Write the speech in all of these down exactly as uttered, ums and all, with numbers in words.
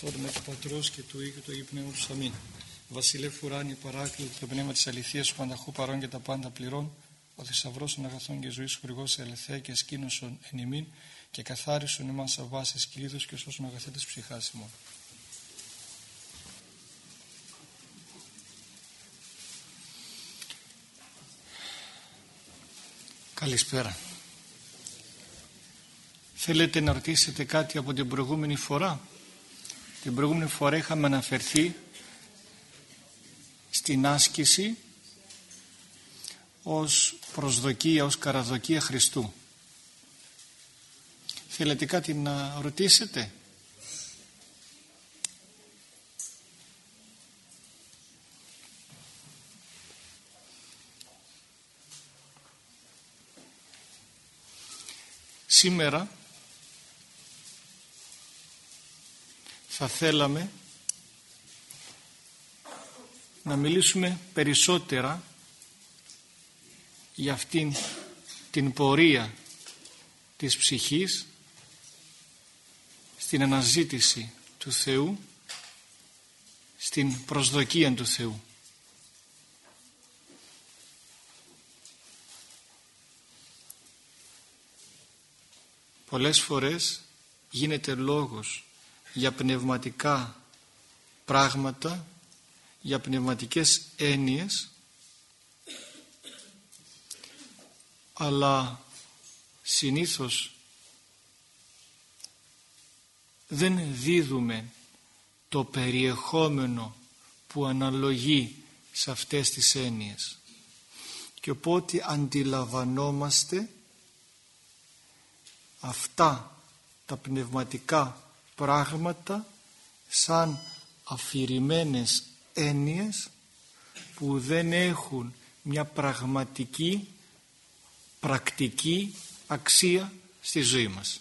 Όρμα του Πατρός και του Υιού και του Αγίου Πνεύματος. Αμήν. Βασιλεύ ουράνιε παράκλητο, το πνεύμα της αληθείας σου πανταχού παρών και τα πάντα πληρών, ο θησαυρός των αγαθών και ζωής χορηγός ελευθέα και σκήνωσον εν ημίν και καθάρισον εμάς αβάσες κλείδους και σώσον αγαθέτες ψυχάς ημών. Καλησπέρα. Θέλετε να ρωτήσετε κάτι από την προηγούμενη φορά? Την προηγούμενη φορά είχαμε αναφερθεί στην άσκηση ως προσδοκία, ως καραδοκία Χριστού. Θέλετε κάτι να ρωτήσετε? Σήμερα θα θέλαμε να μιλήσουμε περισσότερα για αυτήν την πορεία της ψυχής στην αναζήτηση του Θεού, στην προσδοκία του Θεού. Πολλές φορές γίνεται λόγος για πνευματικά πράγματα, για πνευματικές έννοιες, αλλά συνήθως δεν δίδουμε το περιεχόμενο που αναλογεί σε αυτές τις έννοιες, και οπότε αντιλαμβανόμαστε αυτά τα πνευματικά πράγματα σαν αφηρημένες έννοιες που δεν έχουν μια πραγματική, πρακτική αξία στη ζωή μας.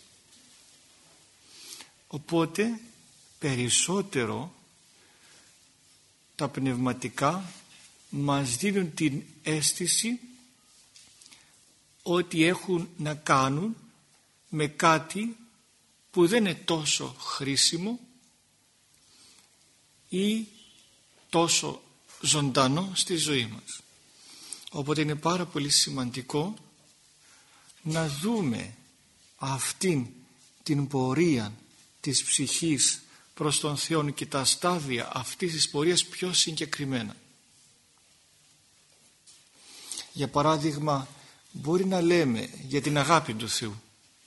Οπότε περισσότερο τα πνευματικά μας δίνουν την αίσθηση ότι έχουν να κάνουν με κάτι που δεν είναι τόσο χρήσιμο ή τόσο ζωντανό στη ζωή μας. Οπότε είναι πάρα πολύ σημαντικό να δούμε αυτήν την πορεία της ψυχής προς τον Θεό και τα στάδια αυτής της πορείας πιο συγκεκριμένα. Για παράδειγμα, μπορεί να λέμε για την αγάπη του Θεού.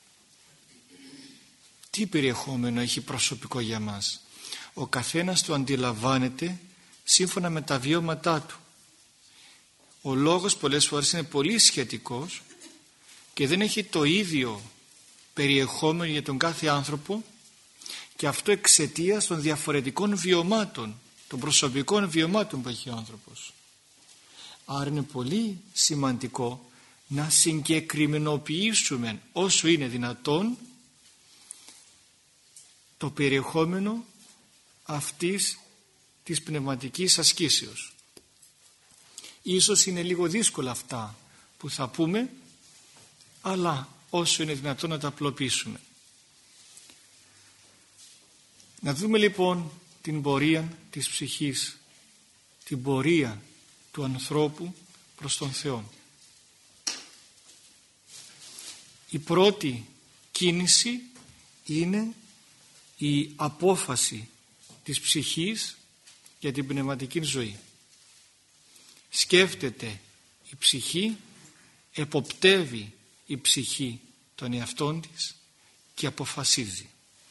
Τι περιεχόμενο έχει προσωπικό για μας? Ο καθένας το αντιλαμβάνεται σύμφωνα με τα βιώματά του. Ο λόγος πολλές φορές είναι πολύ σχετικός και δεν έχει το ίδιο περιεχόμενο για τον κάθε άνθρωπο, και αυτό εξαιτίας των διαφορετικών βιωμάτων, των προσωπικών βιωμάτων που έχει ο άνθρωπος. Άρα είναι πολύ σημαντικό να συγκεκριμενοποιήσουμε όσο είναι δυνατόν το περιεχόμενο αυτής της πνευματικής ασκήσεως. Ίσως είναι λίγο δύσκολα αυτά που θα πούμε, αλλά όσο είναι δυνατόν να τα απλοποιήσουμε. Να δούμε λοιπόν την πορεία της ψυχής, την πορεία του ανθρώπου προς τον Θεό. Η πρώτη κίνηση είναι η απόφαση της ψυχής για την πνευματική ζωή. Σκέφτεται η ψυχή, εποπτεύει η ψυχή τον εαυτόν της και αποφασίζει.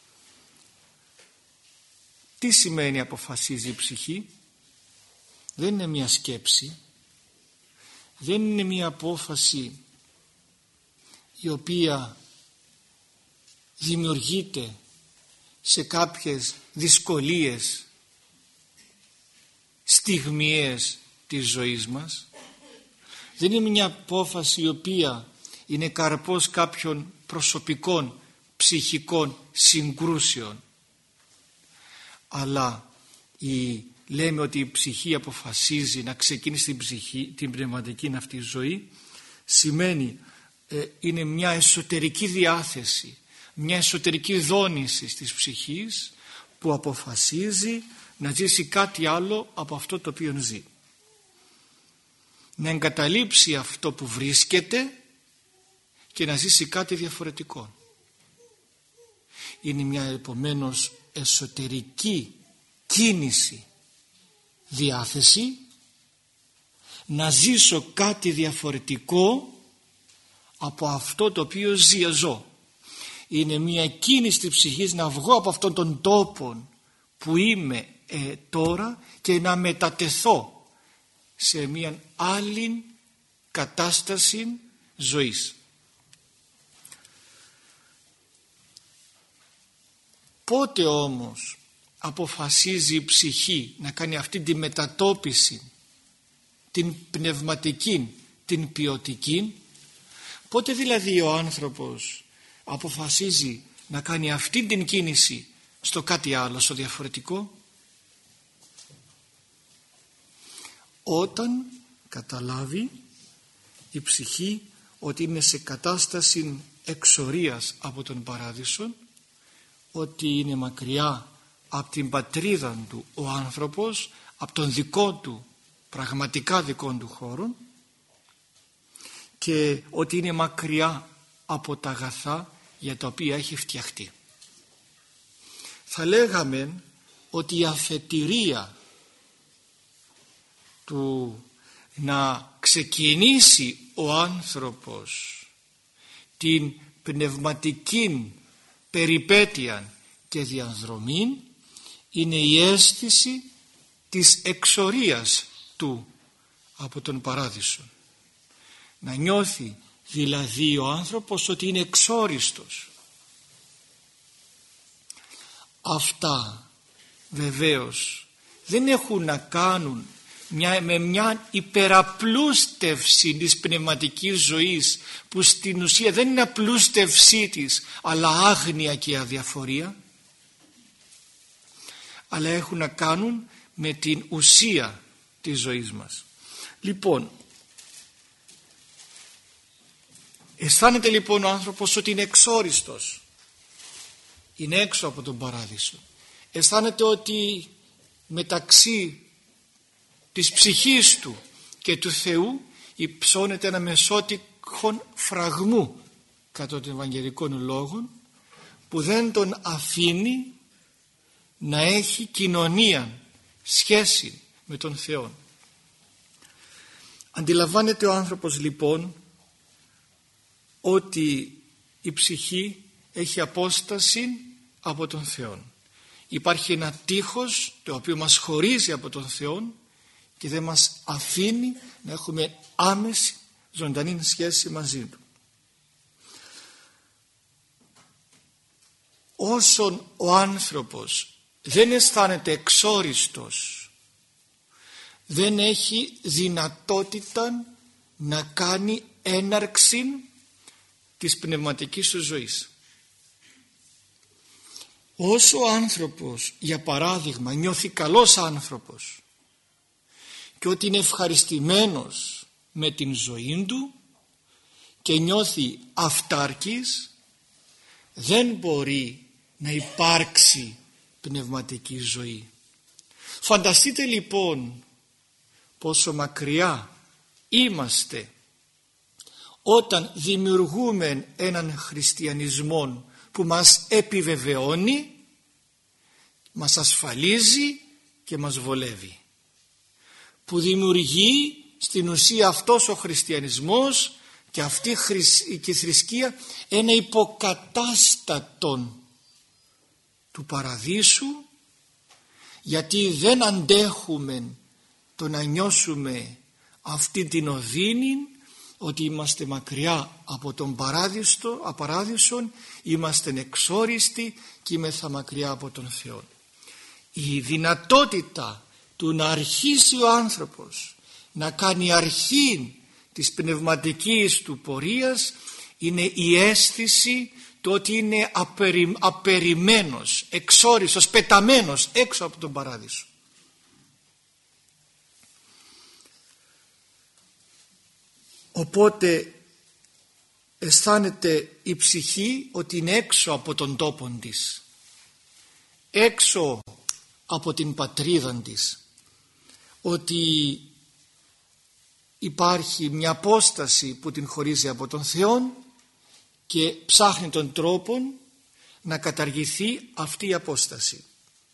Τι σημαίνει αποφασίζει η ψυχή? Δεν είναι μια σκέψη, δεν είναι μια απόφαση η οποία δημιουργείται σε κάποιες δυσκολίες στιγμιές της ζωής μας. Δεν είναι μια απόφαση η οποία είναι καρπός κάποιων προσωπικών ψυχικών συγκρούσεων, αλλά η, λέμε ότι η ψυχή αποφασίζει να ξεκινήσει την, ψυχή, την πνευματική αυτή ζωή, σημαίνει ε, είναι μια εσωτερική διάθεση, μια εσωτερική δόνηση της ψυχής που αποφασίζει να ζήσει κάτι άλλο από αυτό το οποίο ζει. Να εγκαταλείψει αυτό που βρίσκεται και να ζήσει κάτι διαφορετικό. Είναι μια επομένως εσωτερική κίνηση, διάθεση να ζήσω κάτι διαφορετικό από αυτό το οποίο ζω. Είναι μια κίνηση της ψυχής να βγω από αυτόν τον τόπο που είμαι ε, τώρα και να μετατεθώ σε μια άλλη κατάσταση ζωής. Πότε όμως αποφασίζει η ψυχή να κάνει αυτή τη μετατόπιση, την πνευματική, την ποιοτική? Πότε δηλαδή ο άνθρωπος αποφασίζει να κάνει αυτή την κίνηση στο κάτι άλλο, στο διαφορετικό? Όταν καταλάβει η ψυχή ότι είναι σε κατάσταση εξορίας από τον παράδεισο, ότι είναι μακριά από την πατρίδα του ο άνθρωπος, από τον δικό του, πραγματικά δικό του χώρο, και ότι είναι μακριά από τα αγαθά για τα οποία έχει φτιαχτεί. Θα λέγαμε ότι η αφετηρία του να ξεκινήσει ο άνθρωπος την πνευματική περιπέτεια και διαδρομή είναι η αίσθηση της εξορίας του από τον παράδεισο. Να νιώθει δηλαδή ο άνθρωπος ότι είναι εξόριστος. Αυτά βεβαίως δεν έχουν να κάνουν μια, με μια υπεραπλούστευση της πνευματικής ζωής, που στην ουσία δεν είναι απλούστευσή της αλλά άγνοια και αδιαφορία, αλλά έχουν να κάνουν με την ουσία της ζωής μας. Λοιπόν, αισθάνεται λοιπόν ο άνθρωπος ότι είναι εξόριστος, είναι έξω από τον παράδεισο. Αισθάνεται ότι μεταξύ της ψυχής του και του Θεού υψώνεται ένα μεσότυχον φραγμού κατά των Ευαγγελικών λόγων, που δεν τον αφήνει να έχει κοινωνία, σχέση με τον Θεό. Αντιλαμβάνεται ο άνθρωπος λοιπόν ότι η ψυχή έχει απόσταση από τον Θεό. Υπάρχει ένα τείχος το οποίο μας χωρίζει από τον Θεό και δεν μας αφήνει να έχουμε άμεση ζωντανή σχέση μαζί του. Όσον ο άνθρωπος δεν αισθάνεται εξόριστος, δεν έχει δυνατότητα να κάνει έναρξη της πνευματικής του ζωής. Όσο ο άνθρωπος, για παράδειγμα, νιώθει καλός άνθρωπος και ότι είναι ευχαριστημένος με την ζωή του και νιώθει αυτάρκης, δεν μπορεί να υπάρξει πνευματική ζωή. Φανταστείτε λοιπόν πόσο μακριά είμαστε όταν δημιουργούμε έναν χριστιανισμό που μας επιβεβαιώνει, μας ασφαλίζει και μας βολεύει, που δημιουργεί στην ουσία αυτός ο χριστιανισμός και αυτή η θρησκεία ένα υποκατάστατον του παραδείσου, γιατί δεν αντέχουμε το να νιώσουμε αυτή την οδύνη ότι είμαστε μακριά από τον παράδεισο, απαράδεισον, είμαστε εξόριστοι και είμεθα μακριά από τον Θεό. Η δυνατότητα του να αρχίσει ο άνθρωπος να κάνει αρχή της πνευματικής του πορείας είναι η αίσθηση του ότι είναι απερι, απερημένος, εξόριστος, πεταμένος έξω από τον παράδεισο. Οπότε αισθάνεται η ψυχή ότι είναι έξω από τον τόπο της. έξω από την πατρίδα της, ότι υπάρχει μια απόσταση που την χωρίζει από τον Θεό και ψάχνει τον τρόπο να καταργηθεί αυτή η απόσταση.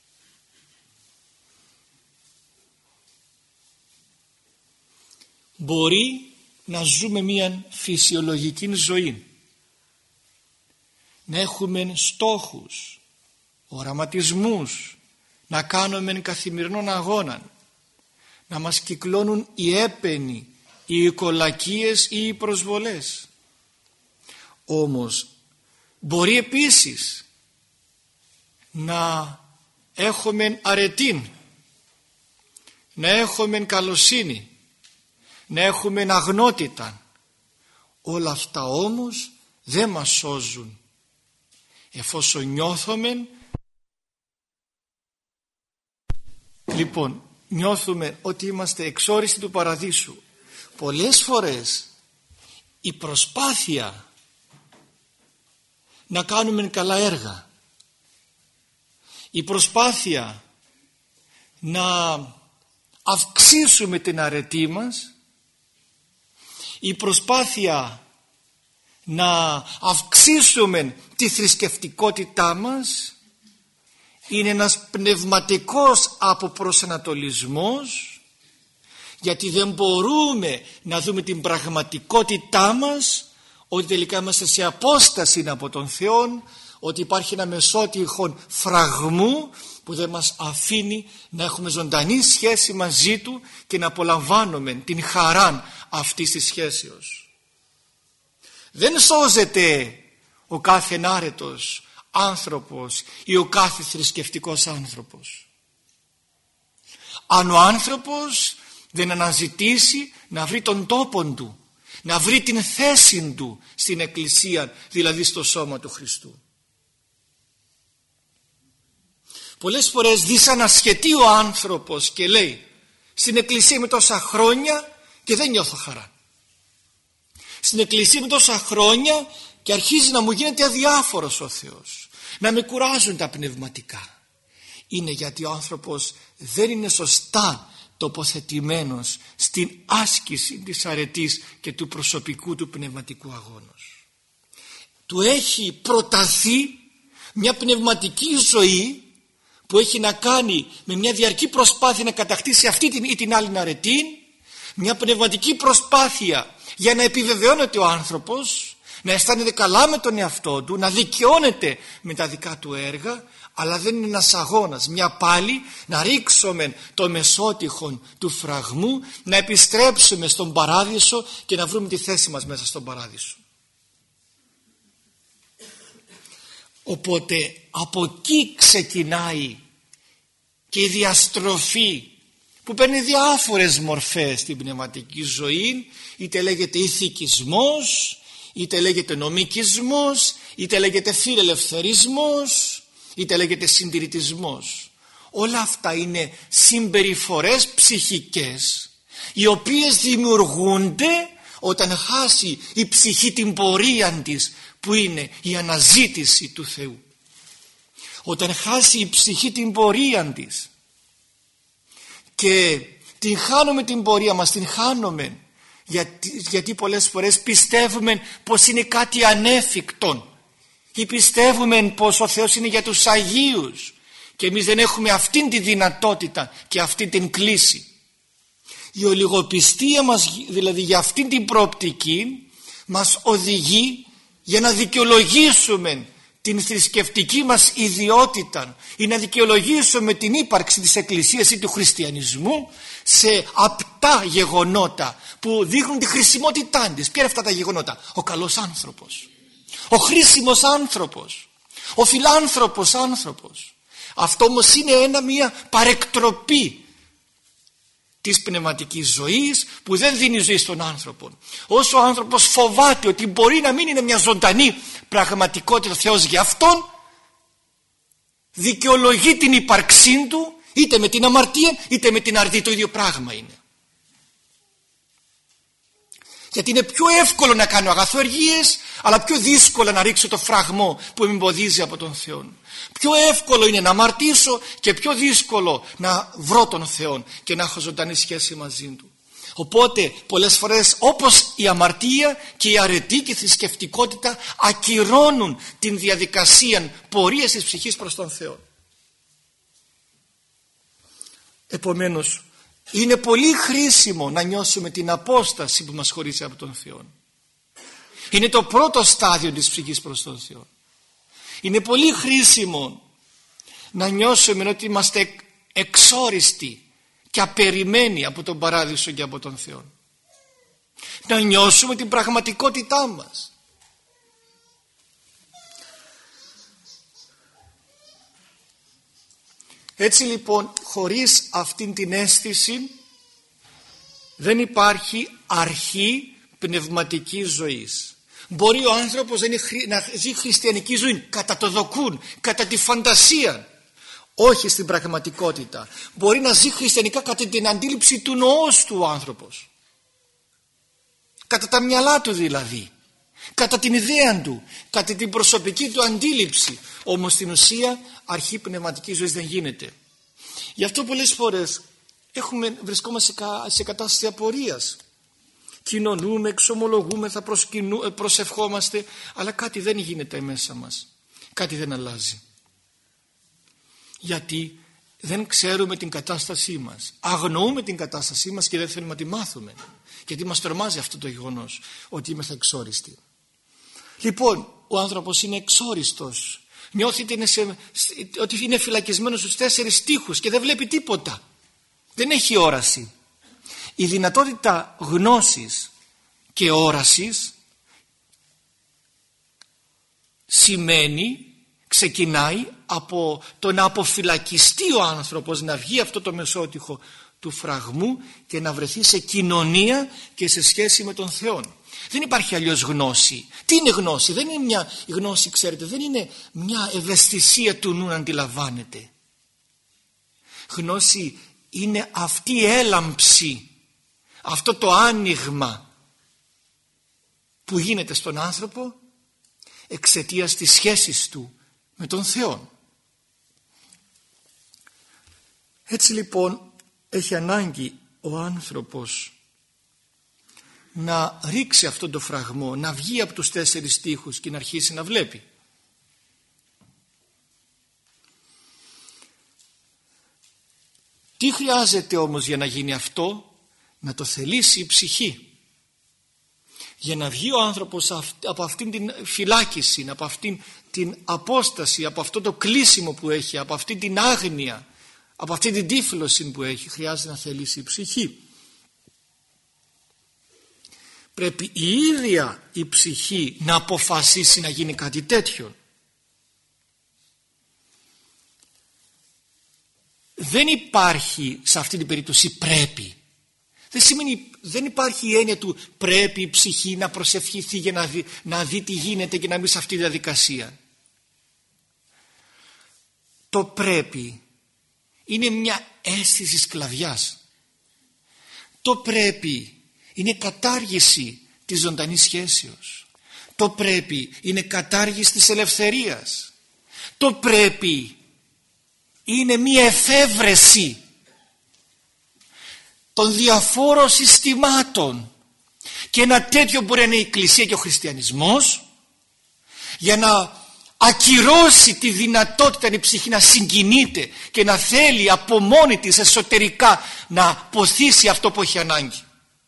Μπορεί να ζούμε μια φυσιολογική ζωή, να έχουμε στόχους, οραματισμούς, να κάνουμε καθημερινών αγώνα, να μας κυκλώνουν οι έπαινοι, οι οικολακίες ή οι προσβολές. Όμως μπορεί επίσης να έχουμε αρετήν, να έχουμε καλοσύνη, να έχουμε αγνότητα. Όλα αυτά όμως δεν μας σώζουν, εφόσον νιώθουμε. Λοιπόν, νιώθουμε ότι είμαστε εξόριστοι του παραδείσου. Πολλές φορές η προσπάθεια να κάνουμε καλά έργα, η προσπάθεια να αυξήσουμε την αρετή μας, η προσπάθεια να αυξήσουμε τη θρησκευτικότητά μας είναι ένας πνευματικός αποπροσανατολισμός, γιατί δεν μπορούμε να δούμε την πραγματικότητά μας, ότι τελικά είμαστε σε απόσταση από τον Θεό, ότι υπάρχει ένα μεσότυχο φραγμού που δεν μας αφήνει να έχουμε ζωντανή σχέση μαζί Του και να απολαμβάνουμε την χαρά αυτής της σχέσεως. Δεν σώζεται ο κάθε άρετος άνθρωπος ή ο κάθε θρησκευτικός άνθρωπος, αν ο άνθρωπος δεν αναζητήσει να βρει τον τόπο του, να βρει την θέση του στην Εκκλησία, δηλαδή στο σώμα του Χριστού. Πολλές φορές δυσανασχετεί ο άνθρωπος και λέει, στην Εκκλησία είμαι τόσα χρόνια και δεν νιώθω χαρά. Στην Εκκλησία είμαι τόσα χρόνια και αρχίζει να μου γίνεται αδιάφορος ο Θεός, να με κουράζουν τα πνευματικά. Είναι γιατί ο άνθρωπος δεν είναι σωστά τοποθετημένος στην άσκηση της αρετής και του προσωπικού του πνευματικού αγώνος. Του έχει προταθεί μια πνευματική ζωή που έχει να κάνει με μια διαρκή προσπάθεια να κατακτήσει αυτή την ή την άλλη αρετή, μια πνευματική προσπάθεια για να επιβεβαιώνεται ο άνθρωπος, να αισθάνεται καλά με τον εαυτό του, να δικαιώνεται με τα δικά του έργα, αλλά δεν είναι ένας αγώνας, μια πάλι να ρίξουμε το μεσότυχο του φραγμού, να επιστρέψουμε στον παράδεισο και να βρούμε τη θέση μας μέσα στον παράδεισο. Οπότε από εκεί ξεκινάει και η διαστροφή που παίρνει διάφορες μορφές στην πνευματική ζωή, είτε λέγεται ηθικισμός, είτε λέγεται νομικισμός, είτε λέγεται φιλελευθερισμός, είτε λέγεται συντηρητισμός. Όλα αυτά είναι συμπεριφορές ψυχικές, οι οποίες δημιουργούνται όταν χάσει η ψυχή την πορεία της, που είναι η αναζήτηση του Θεού. Όταν χάσει η ψυχή την πορεία της και την χάνουμε την πορεία μας, την χάνουμε γιατί, γιατί πολλές φορές πιστεύουμε πως είναι κάτι ανέφικτο ή πιστεύουμε πως ο Θεός είναι για τους Αγίους και εμείς δεν έχουμε αυτήν τη δυνατότητα και αυτήν την κλίση. Η ολιγοπιστία μας δηλαδή για αυτήν την προοπτική μας οδηγεί για να δικαιολογήσουμε την θρησκευτική μας ιδιότητα ή να δικαιολογήσουμε την ύπαρξη της Εκκλησίας ή του χριστιανισμού σε απτά γεγονότα που δείχνουν τη χρησιμότητά της. Ποια είναι αυτά τα γεγονότα? Ο καλός άνθρωπος, ο χρήσιμος άνθρωπος, ο φιλάνθρωπος άνθρωπος. Αυτό όμως είναι ένα, μια παρεκτροπή της πνευματικής ζωής που δεν δίνει ζωή στον άνθρωπο. Όσο ο άνθρωπος φοβάται ότι μπορεί να μην είναι μια ζωντανή πραγματικότητα ο Θεός για αυτόν, δικαιολογεί την ύπαρξή του είτε με την αμαρτία είτε με την αρετή. Το ίδιο πράγμα είναι. Γιατί είναι πιο εύκολο να κάνω αγαθοεργίες, αλλά πιο δύσκολο να ρίξω το φραγμό που με εμποδίζει από τον Θεό. Πιο εύκολο είναι να αμαρτήσω και πιο δύσκολο να βρω τον Θεό και να έχω ζωντανή σχέση μαζί Του. Οπότε πολλές φορές, όπως η αμαρτία και η αρετή και η θρησκευτικότητα, ακυρώνουν την διαδικασία πορείας της ψυχής προς τον Θεό. Επομένως, είναι πολύ χρήσιμο να νιώσουμε την απόσταση που μας χωρίζει από τον Θεό. Είναι το πρώτο στάδιο της ψυχής προς τον Θεό. Είναι πολύ χρήσιμο να νιώσουμε ότι είμαστε εξόριστοι και απεριμένοι από τον παράδεισο και από τον Θεό. Να νιώσουμε την πραγματικότητά μας. Έτσι λοιπόν, χωρίς αυτήν την αίσθηση δεν υπάρχει αρχή πνευματικής ζωής. Μπορεί ο άνθρωπος να ζει χριστιανική ζωή κατά το δοκούν, κατά τη φαντασία, όχι στην πραγματικότητα. Μπορεί να ζει χριστιανικά κατά την αντίληψη του νοός του ο άνθρωπος, κατά τα μυαλά του δηλαδή, κατά την ιδέα του, κατά την προσωπική του αντίληψη. Όμως στην ουσία αρχή πνευματικής ζωής δεν γίνεται. Γι' αυτό πολλές φορές έχουμε, βρισκόμαστε σε κατάσταση απορίας. Κοινωνούμε, εξομολογούμε, θα προσευχόμαστε, αλλά κάτι δεν γίνεται μέσα μας. Κάτι δεν αλλάζει. Γιατί δεν ξέρουμε την κατάστασή μας. Αγνοούμε την κατάστασή μας και δεν θέλουμε να τη μάθουμε. Γιατί μας τρομάζει αυτό το γεγονός ότι είμαστε εξόριστοι. Λοιπόν, ο άνθρωπος είναι εξόριστος. Νιώθει ότι είναι, σε, ότι είναι φυλακισμένος στους τέσσερις τοίχους και δεν βλέπει τίποτα. Δεν έχει όραση. Η δυνατότητα γνώσης και όρασης σημαίνει, ξεκινάει από το να αποφυλακιστεί ο άνθρωπος, να βγει αυτό το μεσότυχο του φραγμού και να βρεθεί σε κοινωνία και σε σχέση με τον Θεό. Δεν υπάρχει αλλιώς γνώση. Τι είναι γνώση? Δεν είναι μια η γνώση, ξέρετε, δεν είναι μια ευαισθησία του νου να αντιλαμβάνεται. Γνώση είναι αυτή η έλαμψη, αυτό το άνοιγμα που γίνεται στον άνθρωπο εξαιτίας της σχέσης του με τον Θεό. Έτσι λοιπόν έχει ανάγκη ο άνθρωπος να ρίξει αυτόν τον φραγμό, να βγει από τους τέσσερις τοίχους και να αρχίσει να βλέπει. Τι χρειάζεται όμως για να γίνει αυτό? Να το θελήσει η ψυχή. Για να βγει ο άνθρωπος από αυτήν την φυλάκιση, από αυτήν την απόσταση, από αυτό το κλείσιμο που έχει, από αυτήν την άγνοια, από αυτήν την τύφλωση που έχει, χρειάζεται να θελήσει η ψυχή. Πρέπει η ίδια η ψυχή να αποφασίσει να γίνει κάτι τέτοιο. Δεν υπάρχει σε αυτή την περίπτωση πρέπει. Δεν σημαίνει, δεν υπάρχει η έννοια του πρέπει η ψυχή να προσευχηθεί για να δει, να δει τι γίνεται και να μπει σε αυτή τη διαδικασία. Το πρέπει είναι μια αίσθηση σκλαβιάς. Το πρέπει είναι κατάργηση της ζωντανής σχέσεως. Το πρέπει είναι κατάργηση της ελευθερίας. Το πρέπει είναι μια εφεύρεση των διαφόρων συστημάτων, και ένα τέτοιο μπορεί να είναι η Εκκλησία και ο χριστιανισμός, για να ακυρώσει τη δυνατότητα η ψυχή να συγκινείται και να θέλει από μόνη της εσωτερικά να ποθήσει αυτό που έχει ανάγκη.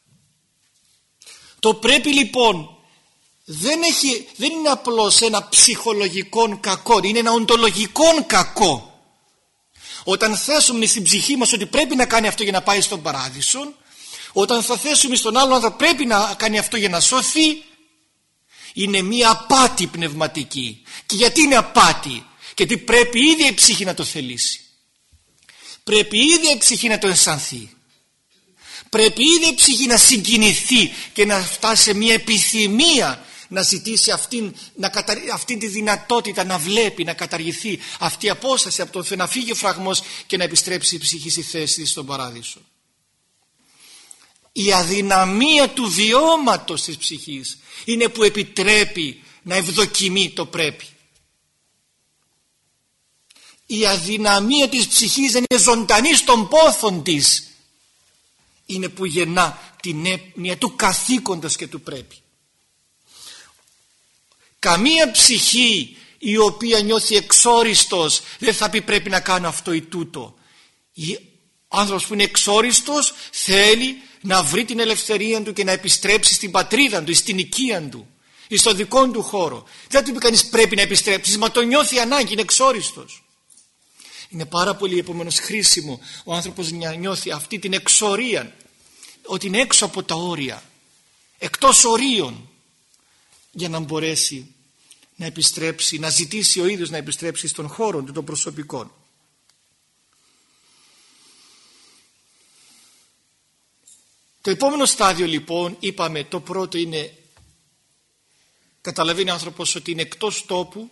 Το πρέπει λοιπόν δεν, έχει, δεν είναι απλώς ένα ψυχολογικό κακό, είναι ένα οντολογικό κακό. Όταν θέσουμε στην ψυχή μας ότι πρέπει να κάνει αυτό για να πάει στον παράδεισο, όταν θα θέσουμε στον άλλον άνθρωπο πρέπει να κάνει αυτό για να σωθεί, είναι μία απάτη πνευματική. Και γιατί είναι απάτη? Γιατί πρέπει η ίδια η ψυχή να το θελήσει. Πρέπει η ίδια η ψυχή να το αισθανθεί. Πρέπει η ίδια η ψυχή να συγκινηθεί και να φτάσει σε μία επιθυμία να ζητήσει αυτήν, να κατα... αυτήν τη δυνατότητα να βλέπει, να καταργηθεί αυτή η απόσταση από τον Θεό, να φύγει ο φραγμός και να επιστρέψει η ψυχή στη θέση της στον παράδεισο. Η αδυναμία του βιώματος της ψυχής είναι που επιτρέπει να ευδοκιμεί το πρέπει. Η αδυναμία της ψυχής δεν είναι ζωντανή στον πόθον της, είναι που γεννά την έγνοια του καθήκοντος και του πρέπει. Καμία ψυχή η οποία νιώθει εξόριστος δεν θα πει πρέπει να κάνω αυτό ή τούτο. Ο άνθρωπος που είναι εξόριστος θέλει να βρει την ελευθερία του και να επιστρέψει στην πατρίδα του, στην οικία του, στο δικό του χώρο. Δεν του πει κανείς πρέπει να επιστρέψεις, μα το νιώθει ανάγκη, είναι εξόριστος. Είναι πάρα πολύ επομένως χρήσιμο ο άνθρωπος να νιώθει αυτή την εξορία, ότι είναι έξω από τα όρια, εκτός ορίων, για να μπορέσει να επιστρέψει, να ζητήσει ο ίδιος να επιστρέψει στον χώρο του, των προσωπικών. Το επόμενο στάδιο λοιπόν, είπαμε, το πρώτο είναι, καταλαβαίνει ο άνθρωπος ότι είναι εκτός τόπου,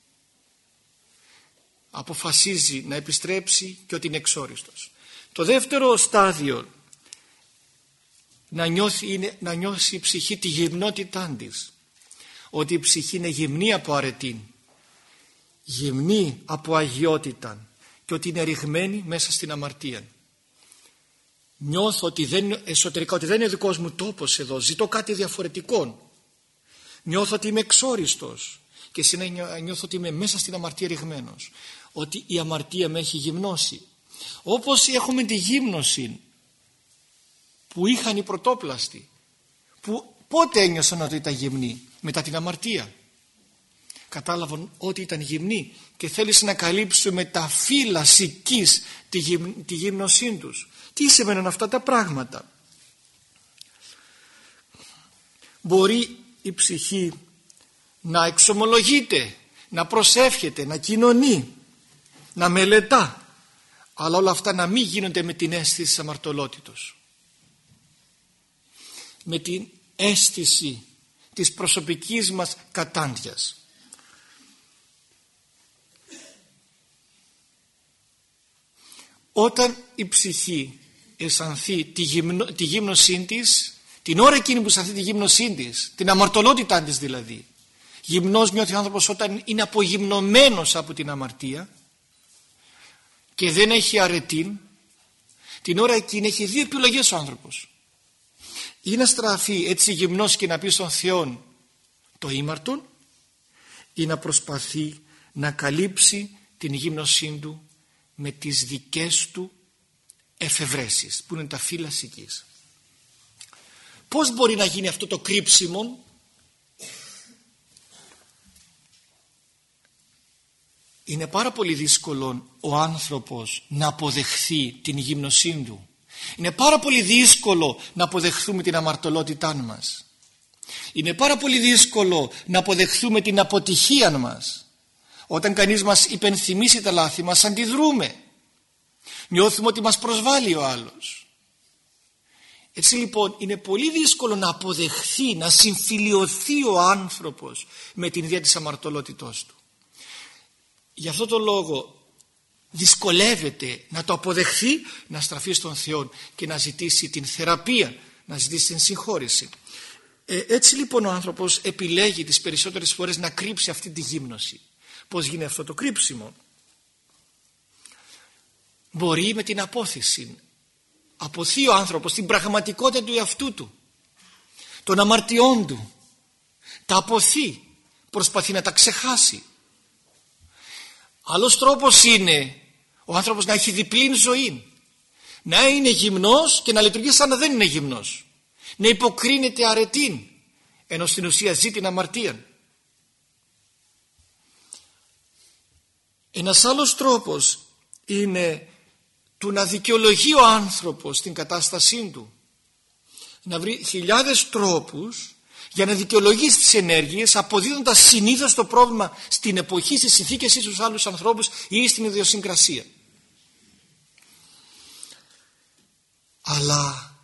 αποφασίζει να επιστρέψει και ότι είναι εξόριστος. Το δεύτερο στάδιο, να νιώθει, είναι, να νιώσει η ψυχή τη γυμνότητά της, ότι η ψυχή είναι γυμνή από αρετήν, γυμνή από αγιότητα και ότι είναι ρηγμένη μέσα στην αμαρτία. Νιώθω ότι δεν, εσωτερικά ότι δεν είναι δικός μου τόπος εδώ, ζητώ κάτι διαφορετικό. Νιώθω ότι είμαι εξόριστος και συνέχεια νιώθω ότι είμαι μέσα στην αμαρτία ρηγμένος, ότι η αμαρτία με έχει γυμνώσει. Όπως έχουμε τη γύμνωση που είχαν οι πρωτόπλαστοι, που πότε ένιωσαν ότι ήταν γυμνοί? Μετά την αμαρτία. Κατάλαβαν ότι ήταν γυμνοί και θέλησαν να καλύψουν με τα φύλλα σικής τη, γυμ, τη γύμνωσή τους. Τι σημαίνουν αυτά τα πράγματα? Μπορεί η ψυχή να εξομολογείται, να προσεύχεται, να κοινωνεί, να μελετά, αλλά όλα αυτά να μην γίνονται με την αίσθηση της αμαρτωλότητος, με την αίσθηση της προσωπικής μας κατάντιας. Όταν η ψυχή αισθανθεί τη, γυμνο, τη γύμνωσή της, την ώρα εκείνη που αισθανθεί τη γύμνωσή της, την αμαρτωλότητά της δηλαδή, γυμνός νιώθει ο άνθρωπος όταν είναι απογυμνωμένος από την αμαρτία και δεν έχει αρετήν, την ώρα εκείνη έχει δύο επιλογές ο άνθρωπος. Ή να στραφεί έτσι γυμνός και να πει στον Θεό το ήμαρτον, ή να προσπαθεί να καλύψει την γύμνωσή του με τις δικές του εφευρέσεις που είναι τα φύλλα σικής. Πώς μπορεί να γίνει αυτό το κρύψιμο? Είναι πάρα πολύ δύσκολο ο άνθρωπος να αποδεχθεί την γύμνωσή του. Είναι πάρα πολύ δύσκολο να αποδεχθούμε την αμαρτωλότητά μας. Είναι πάρα πολύ δύσκολο να αποδεχθούμε την αποτυχία μας. Όταν κανείς μας υπενθυμίσει τα λάθη μας, αντιδρούμε. Νιώθουμε ότι μας προσβάλλει ο άλλος. Έτσι λοιπόν είναι πολύ δύσκολο να αποδεχθεί, να συμφιλιωθεί ο άνθρωπος με την ιδέα της αμαρτωλότητός του. Γι' αυτό το λόγο δυσκολεύεται να το αποδεχθεί, να στραφεί στον Θεό και να ζητήσει την θεραπεία, να ζητήσει την συγχώρηση. Ε, έτσι λοιπόν ο άνθρωπος επιλέγει τις περισσότερες φορές να κρύψει αυτή τη γύμνωση. Πώς γίνεται αυτό το κρύψιμο? Μπορεί με την απόθεση. Αποθεί ο άνθρωπος την πραγματικότητα του εαυτού του, των αμαρτιών του. Τα αποθεί, προσπαθεί να τα ξεχάσει. Άλλος τρόπος είναι ο άνθρωπος να έχει διπλή ζωή. Να είναι γυμνός και να λειτουργεί σαν να δεν είναι γυμνός. Να υποκρίνεται αρετήν, ενώ στην ουσία ζει την αμαρτία. Ένας άλλος τρόπος είναι του να δικαιολογεί ο άνθρωπος την κατάστασή του. Να βρει χιλιάδες τρόπους για να δικαιολογήσει τις ενέργειες, αποδίδοντας συνήθως το πρόβλημα στην εποχή, στις συνθήκες ή στους άλλους ανθρώπους ή στην ιδιοσυγκρασία. Αλλά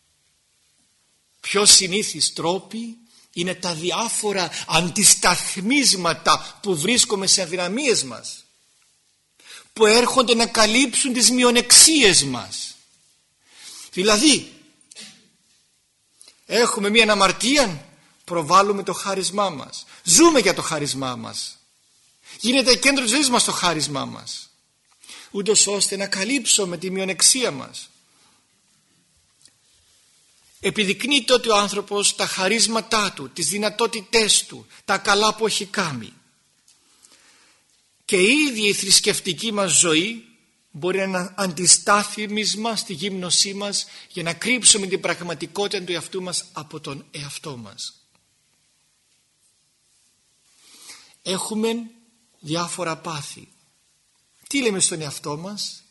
πιο συνήθεις τρόποι είναι τα διάφορα αντισταθμίσματα που βρίσκουμε σε αδυναμίες μας, που έρχονται να καλύψουν τις μειονεξίες μας. Δηλαδή Έχουμε μία αναμαρτία, προβάλλουμε το χάρισμά μας. Ζούμε για το χάρισμά μας. Γίνεται κέντρο της ζωής μας το χάρισμά μας, ούτως ώστε να καλύψουμε τη μειονεξία μας. Επιδεικνύει τότε ο άνθρωπος τα χαρίσματά του, τις δυνατότητές του, τα καλά που έχει κάνει. Και η ίδια η θρησκευτική μας ζωή μπορεί να είναι ένα αντιστάθμισμα στη γύμνωσή μας για να κρύψουμε την πραγματικότητα του εαυτού μας από τον εαυτό μας. Έχουμε διάφορα πάθη. Τι λέμε στον εαυτό μας?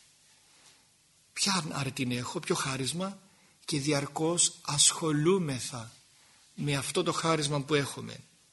Ποια αρετή έχω, ποιο χάρισμα? Και διαρκώς ασχολούμεθα με αυτό το χάρισμα που έχουμε.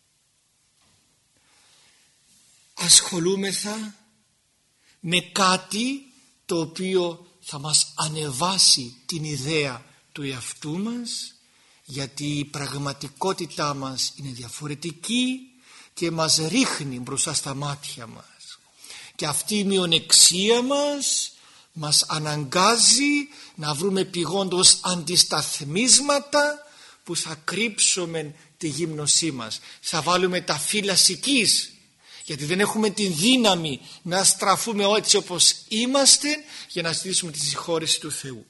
Ασχολούμεθα με κάτι το οποίο θα μας ανεβάσει την ιδέα του εαυτού μας, γιατί η πραγματικότητά μας είναι διαφορετική και μας ρίχνει μπροστά στα μάτια μας. Και αυτή η μειονεξία μας μας αναγκάζει να βρούμε πηγόντως αντισταθμίσματα που θα κρύψουμε τη γύμνωσή μας. Θα βάλουμε τα φύλλα σικής, γιατί δεν έχουμε την δύναμη να στραφούμε έτσι όπως είμαστε για να ζητήσουμε τη συγχώρεση του Θεού.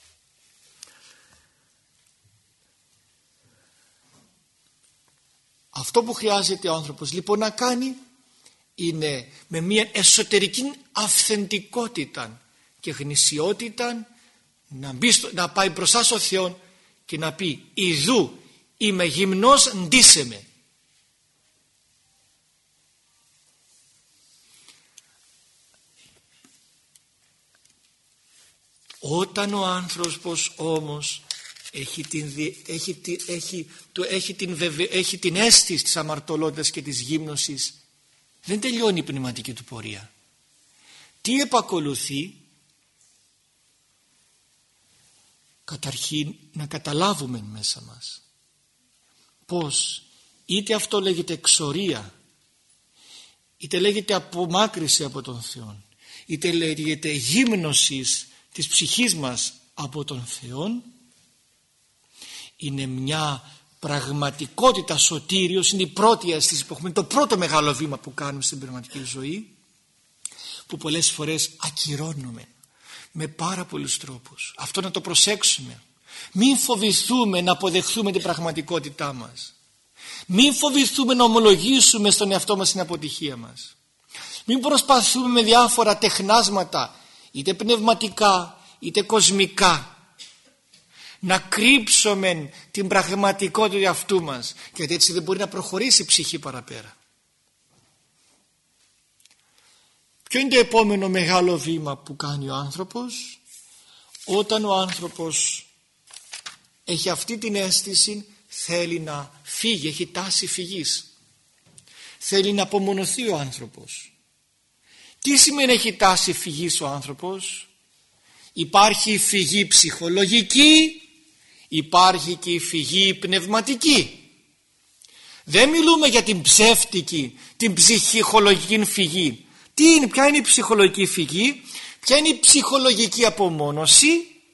Αυτό που χρειάζεται ο άνθρωπος λοιπόν να κάνει είναι με μια εσωτερική αυθεντικότητα και γνησιότητα να, μπει στο, να πάει μπροστά στο Θεό και να πει «Ιδού είμαι γυμνός, ντύσε με». Όταν ο άνθρωπος όμως έχει την, έχει, έχει, το, έχει, την, βεβαι, έχει την αίσθηση της αμαρτωλότητας και της γύμνωσης, δεν τελειώνει η πνευματική του πορεία. Τι επακολουθεί? Καταρχήν να καταλάβουμε μέσα μας πως είτε αυτό λέγεται εξορία, είτε λέγεται απομάκρυση από τον Θεό, είτε λέγεται γύμνωσης της ψυχής μας από τον Θεό, είναι μια πραγματικότητα σωτήριος, είναι η πρώτη αίσθηση που έχουμε, το πρώτο μεγάλο βήμα που κάνουμε στην πνευματική ζωή, που πολλές φορές ακυρώνουμε με πάρα πολλούς τρόπους. Αυτό να το προσέξουμε. Μην φοβηθούμε να αποδεχθούμε την πραγματικότητά μας. Μην φοβηθούμε να ομολογήσουμε στον εαυτό μας την αποτυχία μας. Μην προσπαθούμε με διάφορα τεχνάσματα, είτε πνευματικά είτε κοσμικά, να κρύψουμε την πραγματικότητα του εαυτού μας, γιατί έτσι δεν μπορεί να προχωρήσει η ψυχή παραπέρα. Ποιο είναι το επόμενο μεγάλο βήμα που κάνει ο άνθρωπος? Όταν ο άνθρωπος έχει αυτή την αίσθηση, θέλει να φύγει, έχει τάση φυγής, θέλει να απομονωθεί ο άνθρωπος. Τι σημαίνει έχει τάση φυγής ο άνθρωπος? Υπάρχει η φυγή ψυχολογική, υπάρχει και η φυγή πνευματική. Δεν μιλούμε για την ψεύτικη, την ψυχολογική φυγή. Τι είναι, ποια είναι η ψυχολογική φυγή? Ποια είναι η ψυχολογική απομόνωση?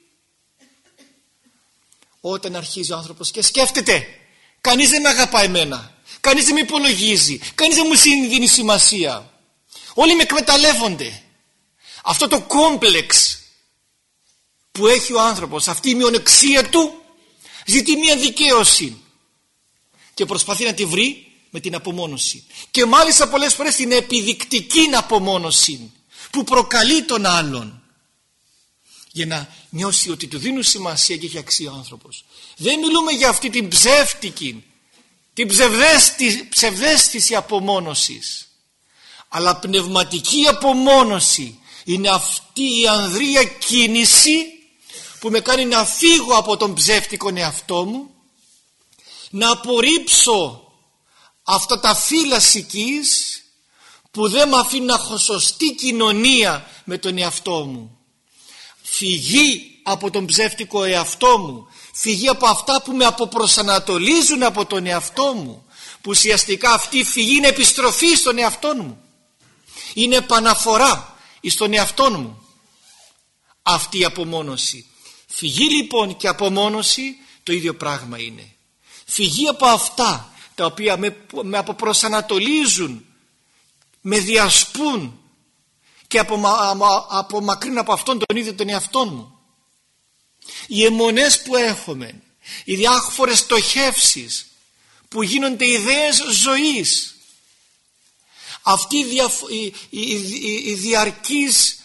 Όταν αρχίζει ο άνθρωπος και σκέφτεται, κανείς δεν με αγαπάει εμένα, κανείς δεν με υπολογίζει, κανείς δεν μου δίνει σημασία, όλοι με εκμεταλλεύονται. Αυτό το κόμπλεξ που έχει ο άνθρωπος, αυτή η μειονεξία του, ζητεί μια δικαίωση και προσπαθεί να τη βρει με την απομόνωση, και μάλιστα πολλές φορές την επιδεικτική απομόνωση που προκαλεί τον άλλον για να νιώσει ότι του δίνουν σημασία και έχει αξία ο άνθρωπος. Δεν μιλούμε για αυτή την ψεύτικη, την ψευδέστη, ψευδέστηση απομόνωσης, αλλά πνευματική απομόνωση είναι αυτή η ανδρεία κίνηση που με κάνει να φύγω από τον ψεύτικο εαυτό μου, να απορρίψω αυτά τα φύλλα σικής που δεν με αφήνουν να έχω σωστή κοινωνία με τον εαυτό μου. Φυγή από τον ψεύτικο εαυτό μου, φυγή από αυτά που με αποπροσανατολίζουν από τον εαυτό μου, που ουσιαστικά αυτή η φυγή είναι επιστροφή στον εαυτό μου, είναι επαναφορά στον εαυτό μου αυτή η απομόνωση. Φυγή λοιπόν και απομόνωση το ίδιο πράγμα είναι. Φυγή από αυτά τα οποία με, με αποπροσανατολίζουν, με διασπούν και απομακρύνουν από αυτόν τον ίδιο τον εαυτό μου. Οι αιμονές που έχουμε, οι διάφορες στοχεύσεις που γίνονται ιδέες ζωής, αυτή η, διαφο- η, η, η, η διαρκής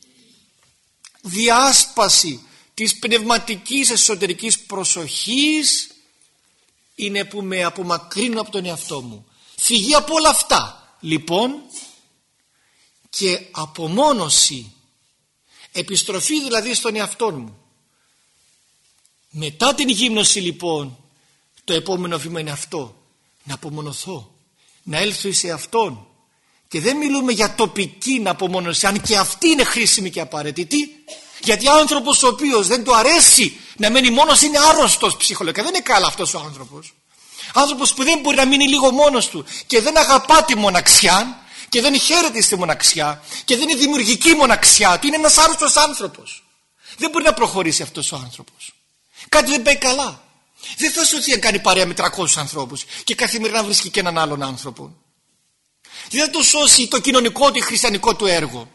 διάσπαση της πνευματικής εσωτερικής προσοχής είναι που με απομακρύνουν από τον εαυτό μου. Φυγή από όλα αυτά λοιπόν και απομόνωση, επιστροφή δηλαδή στον εαυτό μου. Μετά την γύμνωση λοιπόν το επόμενο βήμα είναι αυτό, να απομονωθώ, να έλθω σε αυτόν. Και δεν μιλούμε για τοπική απομόνωση, αν και αυτή είναι χρήσιμη και απαραίτητη, γιατί άνθρωπος ο οποίος δεν του αρέσει να μένει μόνος είναι άρρωστος ψυχολογικά, δεν είναι καλά αυτός ο άνθρωπος. Άνθρωπος που δεν μπορεί να μείνει λίγο μόνος του και δεν αγαπά τη μοναξιά και δεν χαίρεται στη μοναξιά και δεν είναι δημιουργική μοναξιά του, είναι ένας άρρωστος άνθρωπος. Δεν μπορεί να προχωρήσει αυτός ο άνθρωπος. Κάτι δεν πάει καλά. Δεν θα σωθεί αν κάνει παρέα με τριακόσιους ανθρώπους και καθημερινά βρίσκει και έναν άλλον άνθρωπο. Δεν θα το σώσει το κοινωνικό του, χριστιανικό του έργο.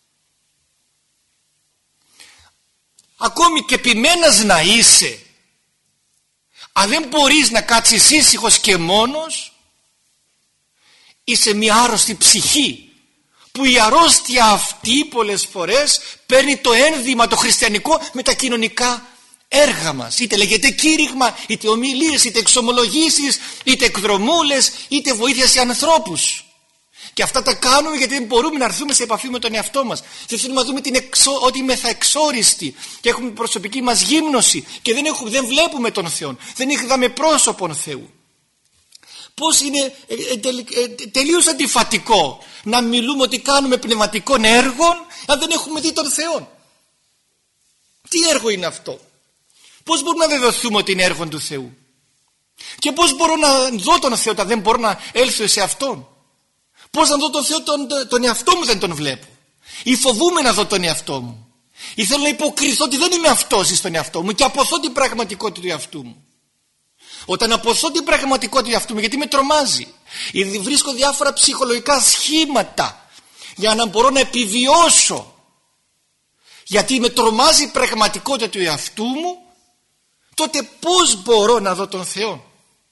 Ακόμη και ποιμένας να είσαι, αν δεν μπορείς να κάτσεις ήσυχος και μόνος, είσαι μια άρρωστη ψυχή, που η αρρώστια αυτή πολλές φορές παίρνει το ένδυμα το χριστιανικό με τα κοινωνικά έργα μας. Είτε λέγεται κήρυγμα, είτε ομιλίες, είτε εξομολογήσεις, είτε εκδρομούλες, είτε βοήθεια σε ανθρώπους. Και αυτά τα κάνουμε γιατί δεν μπορούμε να έρθουμε σε επαφή με τον εαυτό μας. Δεν θέλουμε να δούμε την εξο, ότι είμαστε εξόριστοι και έχουμε προσωπική μας γύμνωση και δεν, έχουμε, δεν βλέπουμε τον Θεό. Δεν είδαμε πρόσωπον Θεού. Πώς είναι ε, ε, τε, ε, τελείως αντιφατικό να μιλούμε ότι κάνουμε πνευματικών έργων αν δεν έχουμε δει τον Θεό. Τι έργο είναι αυτό? Πώς μπορούμε να βεβαιωθούμε ότι είναι έργο του Θεού? Και πώς μπορώ να δω τον Θεό όταν δεν μπορώ να έλθω σε Αυτόν? Πώς να δω τον Θεό, τον, τον εαυτό μου δεν τον βλέπω? Ή φοβούμαι να δω τον εαυτό μου? Ή θέλω να υποκριθώ ότι δεν είμαι αυτός στον εαυτό μου και αποθώ την πραγματικότητα του εαυτού μου? Όταν αποθώ την πραγματικότητα του εαυτού μου, γιατί με τρομάζει, ή βρίσκω διάφορα ψυχολογικά σχήματα για να μπορώ να επιβιώσω, γιατί με τρομάζει η πραγματικότητα του εαυτού μου, τότε πώς μπορώ να δω τον Θεό?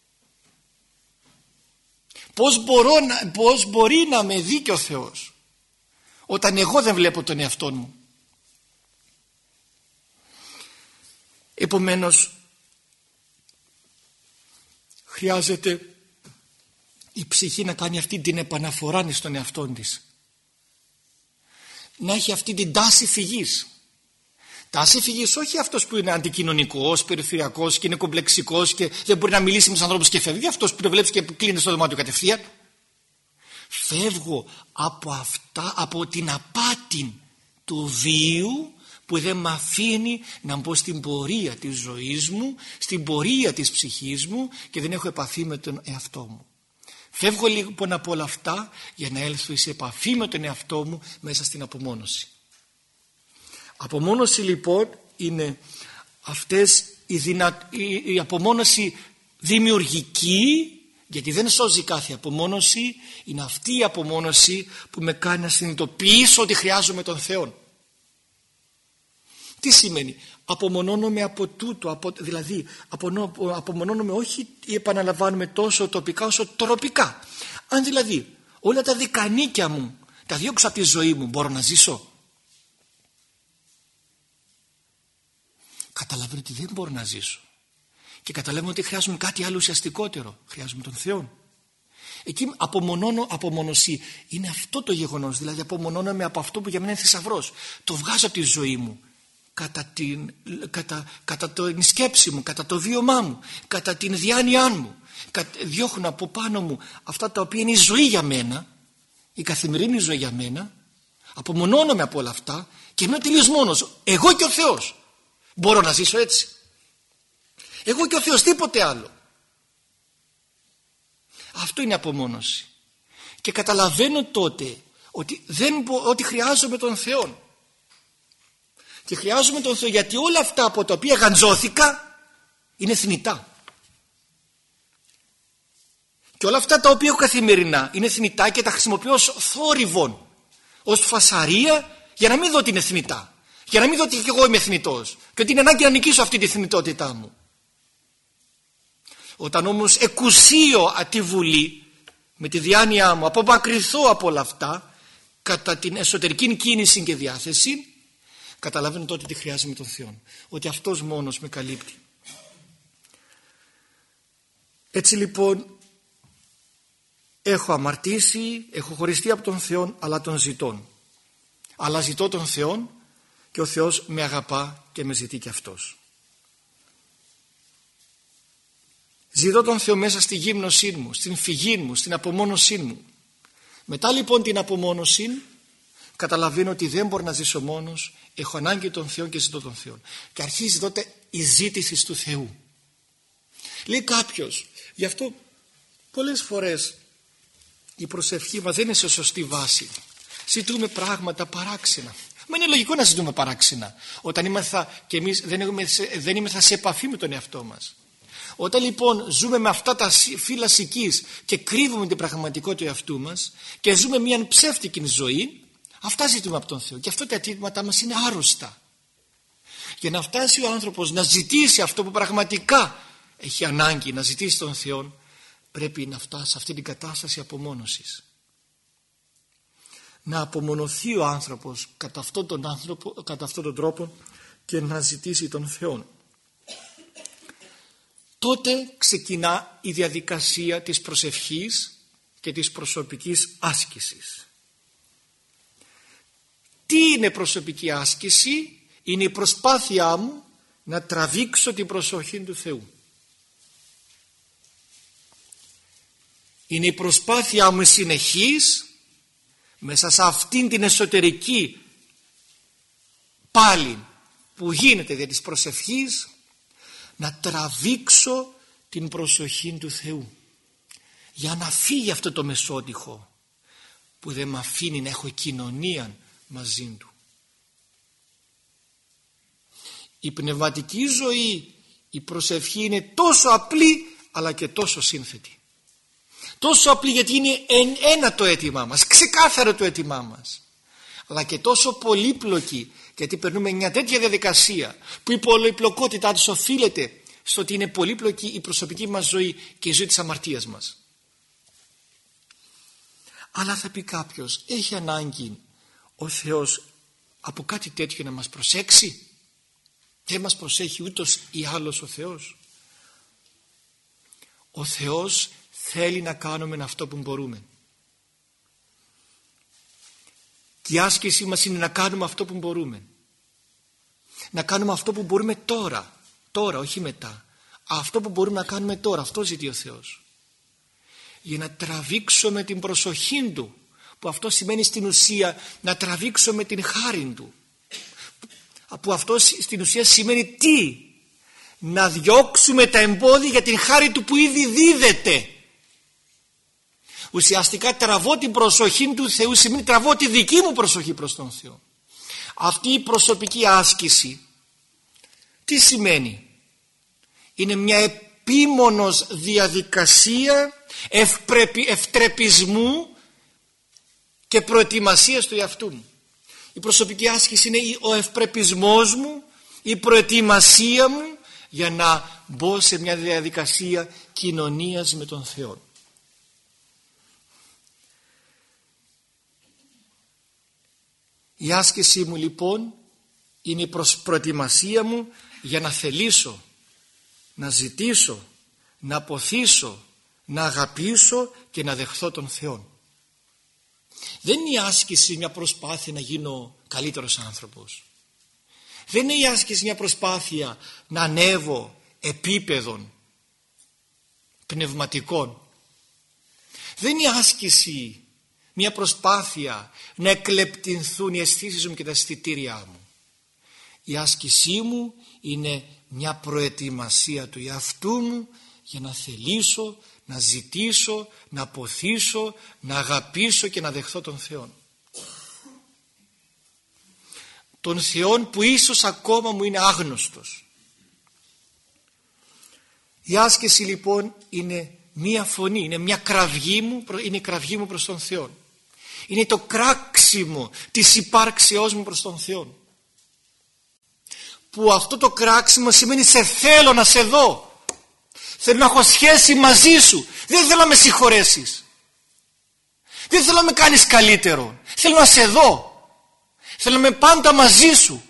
Πώς, μπορώ να, πώς μπορεί να με δει και ο Θεός όταν εγώ δεν βλέπω τον εαυτό μου? Επομένως χρειάζεται η ψυχή να κάνει αυτή την επαναφορά στον εαυτό της, να έχει αυτή την τάση φυγής. Τάση φυγής, όχι αυτός που είναι αντικοινωνικός, περιφερειακός και είναι κομπλεξικός και δεν μπορεί να μιλήσει με τους ανθρώπους και φεύγει, αυτός που το βλέπεις και κλείνει στο δωμάτιο κατευθείαν. Φεύγω από αυτά, από την απάτη του βίου που δεν με αφήνει να μπω στην πορεία της ζωής μου, στην πορεία της ψυχής μου και δεν έχω επαφή με τον εαυτό μου. Φεύγω λοιπόν από όλα αυτά για να έλθω σε επαφή με τον εαυτό μου μέσα στην απομόνωση. Απομόνωση λοιπόν είναι αυτές η, δυνα... η απομόνωση δημιουργική, γιατί δεν σώζει κάθε απομόνωση, είναι αυτή η απομόνωση που με κάνει να συνειδητοποιήσω ότι χρειάζομαι τον Θεό. Τι σημαίνει? Απομονώνομαι από τούτο, από, δηλαδή απομονώνομαι όχι επαναλαμβάνουμε τόσο τοπικά όσο τροπικά. Αν δηλαδή όλα τα δικανίκια μου τα διώξω από τη ζωή μου, μπορώ να ζήσω? Καταλαβαίνω ότι δεν μπορώ να ζήσω και καταλαβαίνω ότι χρειάζομαι κάτι άλλο ουσιαστικότερο, χρειάζομαι τον Θεό. Εκεί απομονώνω, απομονωσή είναι αυτό το γεγονός, δηλαδή απομονώνομαι από αυτό που για μένα είναι θησαυρός, το βγάζω από τη ζωή μου κατά την, κατά, κατά την σκέψη μου, κατά το βίωμά μου, κατά την διάνοιά μου, διώχνω από πάνω μου αυτά τα οποία είναι η ζωή για μένα, η καθημερινή ζωή για μένα, απομονώνομαι από όλα αυτά και είμαι τελείως μόνος, εγώ και ο Θεός. Μπορώ να ζήσω έτσι? Εγώ και ο Θεός, τίποτε άλλο. Αυτό είναι απομόνωση. Και καταλαβαίνω τότε ότι, δεν, ότι χρειάζομαι τον Θεό. Και χρειάζομαι τον Θεό γιατί όλα αυτά από τα οποία γαντζώθηκα είναι θνητά. Και όλα αυτά τα οποία έχω καθημερινά είναι θνητά και τα χρησιμοποιώ ως θόρυβον, ως φασαρία, για να μην δω ότι είναι θνητά, για να μην δω ότι και εγώ είμαι θνητός και ότι είναι ανάγκη να νικήσω αυτή τη θνητότητά μου. Όταν όμως εκουσίω τη βουλή με τη διάνοιά μου, απομακρυνθώ από όλα αυτά κατά την εσωτερική κίνηση και διάθεση, καταλαβαίνω τότε τι χρειάζομαι τον Θεό, ότι αυτός μόνος με καλύπτει. Έτσι λοιπόν έχω αμαρτήσει, έχω χωριστεί από τον Θεό, αλλά τον ζητώ. Αλλά ζητώ τον Θεό και ο Θεός με αγαπά και με ζητεί και αυτός. Ζητώ τον Θεό μέσα στη γύμνωσή μου, στην φυγή μου, στην απομόνωσή μου. Μετά λοιπόν την απομόνωση καταλαβαίνω ότι δεν μπορώ να ζήσω μόνος, έχω ανάγκη τον Θεό και ζητώ τον Θεό. Και αρχίζει τότε η ζήτηση του Θεού. Λέει κάποιος, γι' αυτό πολλές φορές η προσευχή μας δεν είναι σε σωστή βάση. Ζητούμε πράγματα παράξενα. Μα είναι λογικό να ζητούμε παράξενα όταν είμαστε και εμείς δεν, έχουμε, δεν είμαστε σε επαφή με τον εαυτό μας. Όταν λοιπόν ζούμε με αυτά τα φύλλα σικής και κρύβουμε την πραγματικότητα του εαυτού μας και ζούμε μια ψεύτικη ζωή, αυτά ζητούμε από τον Θεό. Και αυτά τα αιτήματά μας είναι άρρωστα. Για να φτάσει ο άνθρωπος να ζητήσει αυτό που πραγματικά έχει ανάγκη να ζητήσει τον Θεό, πρέπει να φτάσει σε αυτή την κατάσταση απομόνωσης. Να απομονωθεί ο άνθρωπος κατά αυτόν τον, άνθρωπο, κατά αυτόν τον τρόπο και να ζητήσει τον Θεό. Τότε ξεκινά η διαδικασία της προσευχής και της προσωπικής άσκησης. Τι είναι προσωπική άσκηση? Είναι η προσπάθειά μου να τραβήξω την προσοχή του Θεού. Είναι η προσπάθειά μου συνεχής μέσα σε αυτήν την εσωτερική πάλη που γίνεται δια της προσευχής να τραβήξω την προσοχή του Θεού για να φύγει αυτό το μεσότυχο που δεν με αφήνει να έχω κοινωνία μαζί του. Η πνευματική ζωή, η προσευχή είναι τόσο απλή αλλά και τόσο σύνθετη. Τόσο απλή γιατί είναι ένα το αίτημά μας, ξεκάθαρο το αίτημά μας, αλλά και τόσο πολύπλοκη γιατί περνούμε μια τέτοια διαδικασία που η πολυπλοκότητά της οφείλεται στο ότι είναι πολύπλοκη η προσωπική μας ζωή και η ζωή της αμαρτίας μας. Αλλά θα πει κάποιος, έχει ανάγκη ο Θεός από κάτι τέτοιο να μας προσέξει? Δεν μας προσέχει ούτως ή άλλως ο Θεός. Ο Θεός θέλει να κάνουμε αυτό που μπορούμε. Και η άσκηση μας είναι να κάνουμε αυτό που μπορούμε. Να κάνουμε αυτό που μπορούμε τώρα. Τώρα, όχι μετά. Αυτό που μπορούμε να κάνουμε τώρα. Αυτό ζητεί ο Θεός. Για να τραβήξουμε την προσοχή Του. Που αυτό σημαίνει στην ουσία να τραβήξουμε την χάρη Του. Που αυτό στην ουσία σημαίνει τι? Να διώξουμε τα εμπόδια για την χάρη Του που ήδη δίδεται. Ουσιαστικά τραβώ την προσοχή του Θεού, σημαίνει τραβώ τη δική μου προσοχή προς τον Θεό. Αυτή η προσωπική άσκηση τι σημαίνει? Είναι μια επίμονος διαδικασία ευπρεπι, ευτρεπισμού και προετοιμασίας του εαυτού μου. Η προσωπική άσκηση είναι ο ευπρεπισμός μου, η προετοιμασία μου για να μπω σε μια διαδικασία κοινωνίας με τον Θεό. Η άσκησή μου λοιπόν είναι η προετοιμασία μου για να θελήσω, να ζητήσω, να αποθήσω, να αγαπήσω και να δεχθώ τον Θεό. Δεν είναι η άσκηση μια προσπάθεια να γίνω καλύτερος άνθρωπος. Δεν είναι η άσκηση μια προσπάθεια να ανέβω επίπεδων πνευματικών. Δεν είναι η άσκηση μια προσπάθεια να εκλεπτυνθούν οι αισθήσεις μου και τα αισθητήριά μου. Η άσκησή μου είναι μια προετοιμασία του εαυτού μου για να θελήσω, να ζητήσω, να αποθήσω, να αγαπήσω και να δεχθώ τον Θεό. Τον Θεό που ίσως ακόμα μου είναι άγνωστος. Η άσκηση λοιπόν είναι μία φωνή, είναι μια κραυγή μου, είναι η κραυγή μου προς τον Θεό. Είναι το κράξιμο της υπάρξεώς μου προς τον Θεό. Που αυτό το κράξιμο σημαίνει σε θέλω να σε δω. Θέλω να έχω σχέση μαζί σου. Δεν θέλω να με συγχωρέσεις. Δεν θέλω να με κάνεις καλύτερο. Θέλω να σε δω. Θέλω να είμαι πάντα μαζί σου.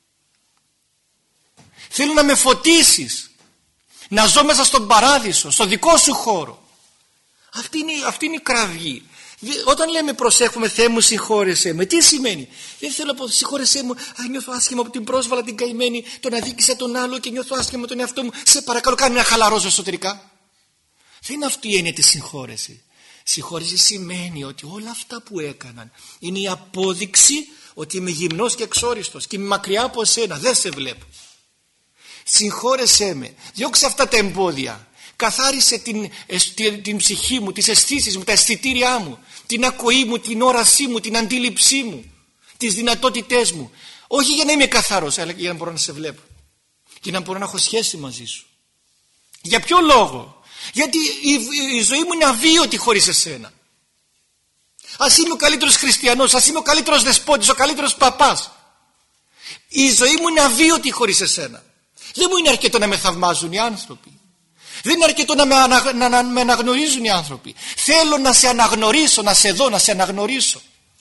Θέλω να με φωτίσεις. Να ζω μέσα στον παράδεισο, στο δικό σου χώρο. Αυτή είναι, αυτή είναι η κραυγή. Όταν λέμε προσέχουμε Θεέ μου συγχώρεσέ με, τι σημαίνει? Δεν θέλω να πω συγχώρεσέ μου, α, νιώθω άσχημα από την πρόσβαλα την καημένη, τον αδίκησα τον άλλο και νιώθω άσχημα με τον εαυτό μου, σε παρακαλώ κάνε να χαλαρώσω εσωτερικά. Δεν είναι αυτή η έννοια της συγχώρεση. Συγχώρεση σημαίνει ότι όλα αυτά που έκαναν είναι η απόδειξη ότι είμαι γυμνός και εξόριστος και είμαι μακριά από εσένα, δεν σε βλέπω. Συγχώρεσέ με, διώξε αυτά τα εμπόδια, καθάρισε την, την, την ψυχή μου, τις αισθήσεις μου, τα αισθητήριά μου, την ακοή μου, την όρασή μου, την αντίληψή μου, τις δυνατότητές μου. Όχι για να είμαι καθαρός, αλλά για να μπορώ να σε βλέπω, για να μπορώ να έχω σχέση μαζί σου. Για ποιο λόγο? Γιατί η, η, η ζωή μου είναι αβίωτη χωρίς εσένα. Ας είμαι ο καλύτερος χριστιανός, ας είμαι ο καλύτερος δεσπότης, ο καλύτερος παπάς, η ζωή μου είναι αβίωτη χωρίς εσένα. Δεν μου είναι αρκετό να με θαυμάζουν οι άνθρωποι. Δεν είναι αρκετό να με, ανα, να, να με αναγνωρίζουν οι άνθρωποι. Θέλω να σε αναγνωρίσω, να σε δω, να σε αναγνωρίσω.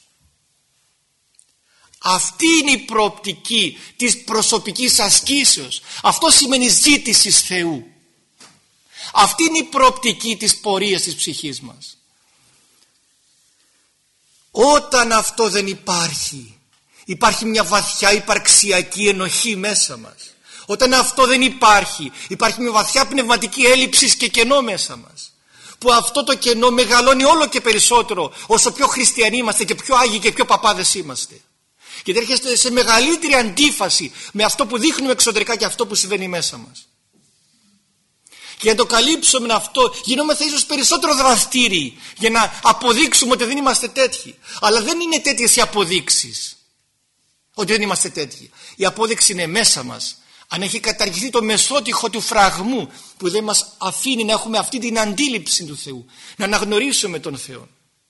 Αυτή είναι η προοπτική της προσωπικής ασκήσεως. Αυτό σημαίνει ζήτηση Θεού. Αυτή είναι η προοπτική της πορείας της ψυχής μας. Όταν αυτό δεν υπάρχει, υπάρχει μια βαθιά υπαρξιακή ενοχή μέσα μας. Όταν αυτό δεν υπάρχει, υπάρχει μια βαθιά πνευματική έλλειψη και κενό μέσα μας. Που αυτό το κενό μεγαλώνει όλο και περισσότερο όσο πιο χριστιανοί είμαστε και πιο άγιοι και πιο παπάδες είμαστε. Και έρχεστε σε μεγαλύτερη αντίφαση με αυτό που δείχνουμε εξωτερικά και αυτό που συμβαίνει μέσα μας. Και για να το καλύψουμε αυτό γινόμεθα ίσως περισσότερο δραστήριοι για να αποδείξουμε ότι δεν είμαστε τέτοιοι. Αλλά δεν είναι τέτοιες οι αποδείξεις ότι δεν είμαστε τέτοιοι. Η απόδειξη είναι μέσα μας. Αν έχει καταργηθεί το μεσότυχο του φραγμού που δεν μας αφήνει να έχουμε αυτή την αντίληψη του Θεού, να αναγνωρίσουμε τον Θεό.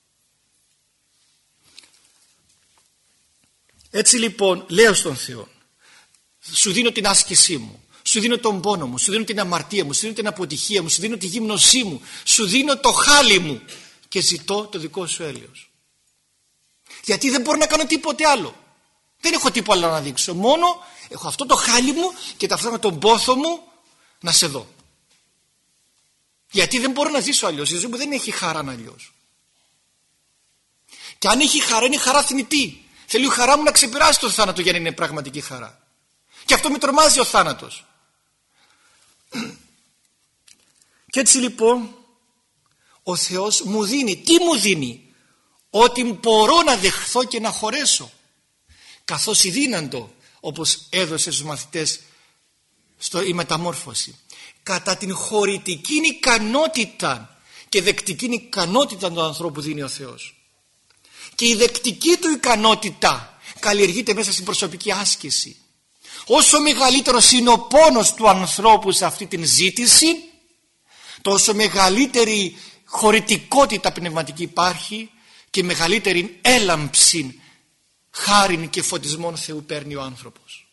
Έτσι λοιπόν λέω στον Θεό, σου δίνω την άσκησή μου, σου δίνω τον πόνο μου, σου δίνω την αμαρτία μου, σου δίνω την αποτυχία μου, σου δίνω τη γύμνωσή μου, σου δίνω το χάλι μου και ζητώ το δικό σου έλεος. Γιατί δεν μπορώ να κάνω τίποτε άλλο. Δεν έχω τίποτα άλλο να δείξω. Μόνο έχω αυτό το χάλι μου και ταυτόχρονα τον πόθο μου να σε δω. Γιατί δεν μπορώ να ζήσω αλλιώς. Η ζωή μου δεν έχει χαρά αλλιώς. Και αν έχει χαρά, είναι χαρά θνητή. Θέλει η χαρά μου να ξεπεράσει το θάνατο για να είναι πραγματική χαρά. Και αυτό με τρομάζει ο θάνατος. Και έτσι λοιπόν ο Θεός μου δίνει. Τι μου δίνει? Ότι μπορώ να δεχθώ και να χωρέσω. Καθώς η δύναντο, όπως έδωσε στους μαθητές στο, η μεταμόρφωση, κατά την χωρητική ικανότητα και δεκτική ικανότητα του ανθρώπου δίνει ο Θεός. Και η δεκτική του ικανότητα καλλιεργείται μέσα στην προσωπική άσκηση. Όσο μεγαλύτερος είναι ο πόνος του ανθρώπου σε αυτή την ζήτηση, τόσο μεγαλύτερη χωρητικότητα πνευματική υπάρχει και μεγαλύτερη έλαμψη χάριν και φωτισμόν Θεού παίρνει ο άνθρωπος.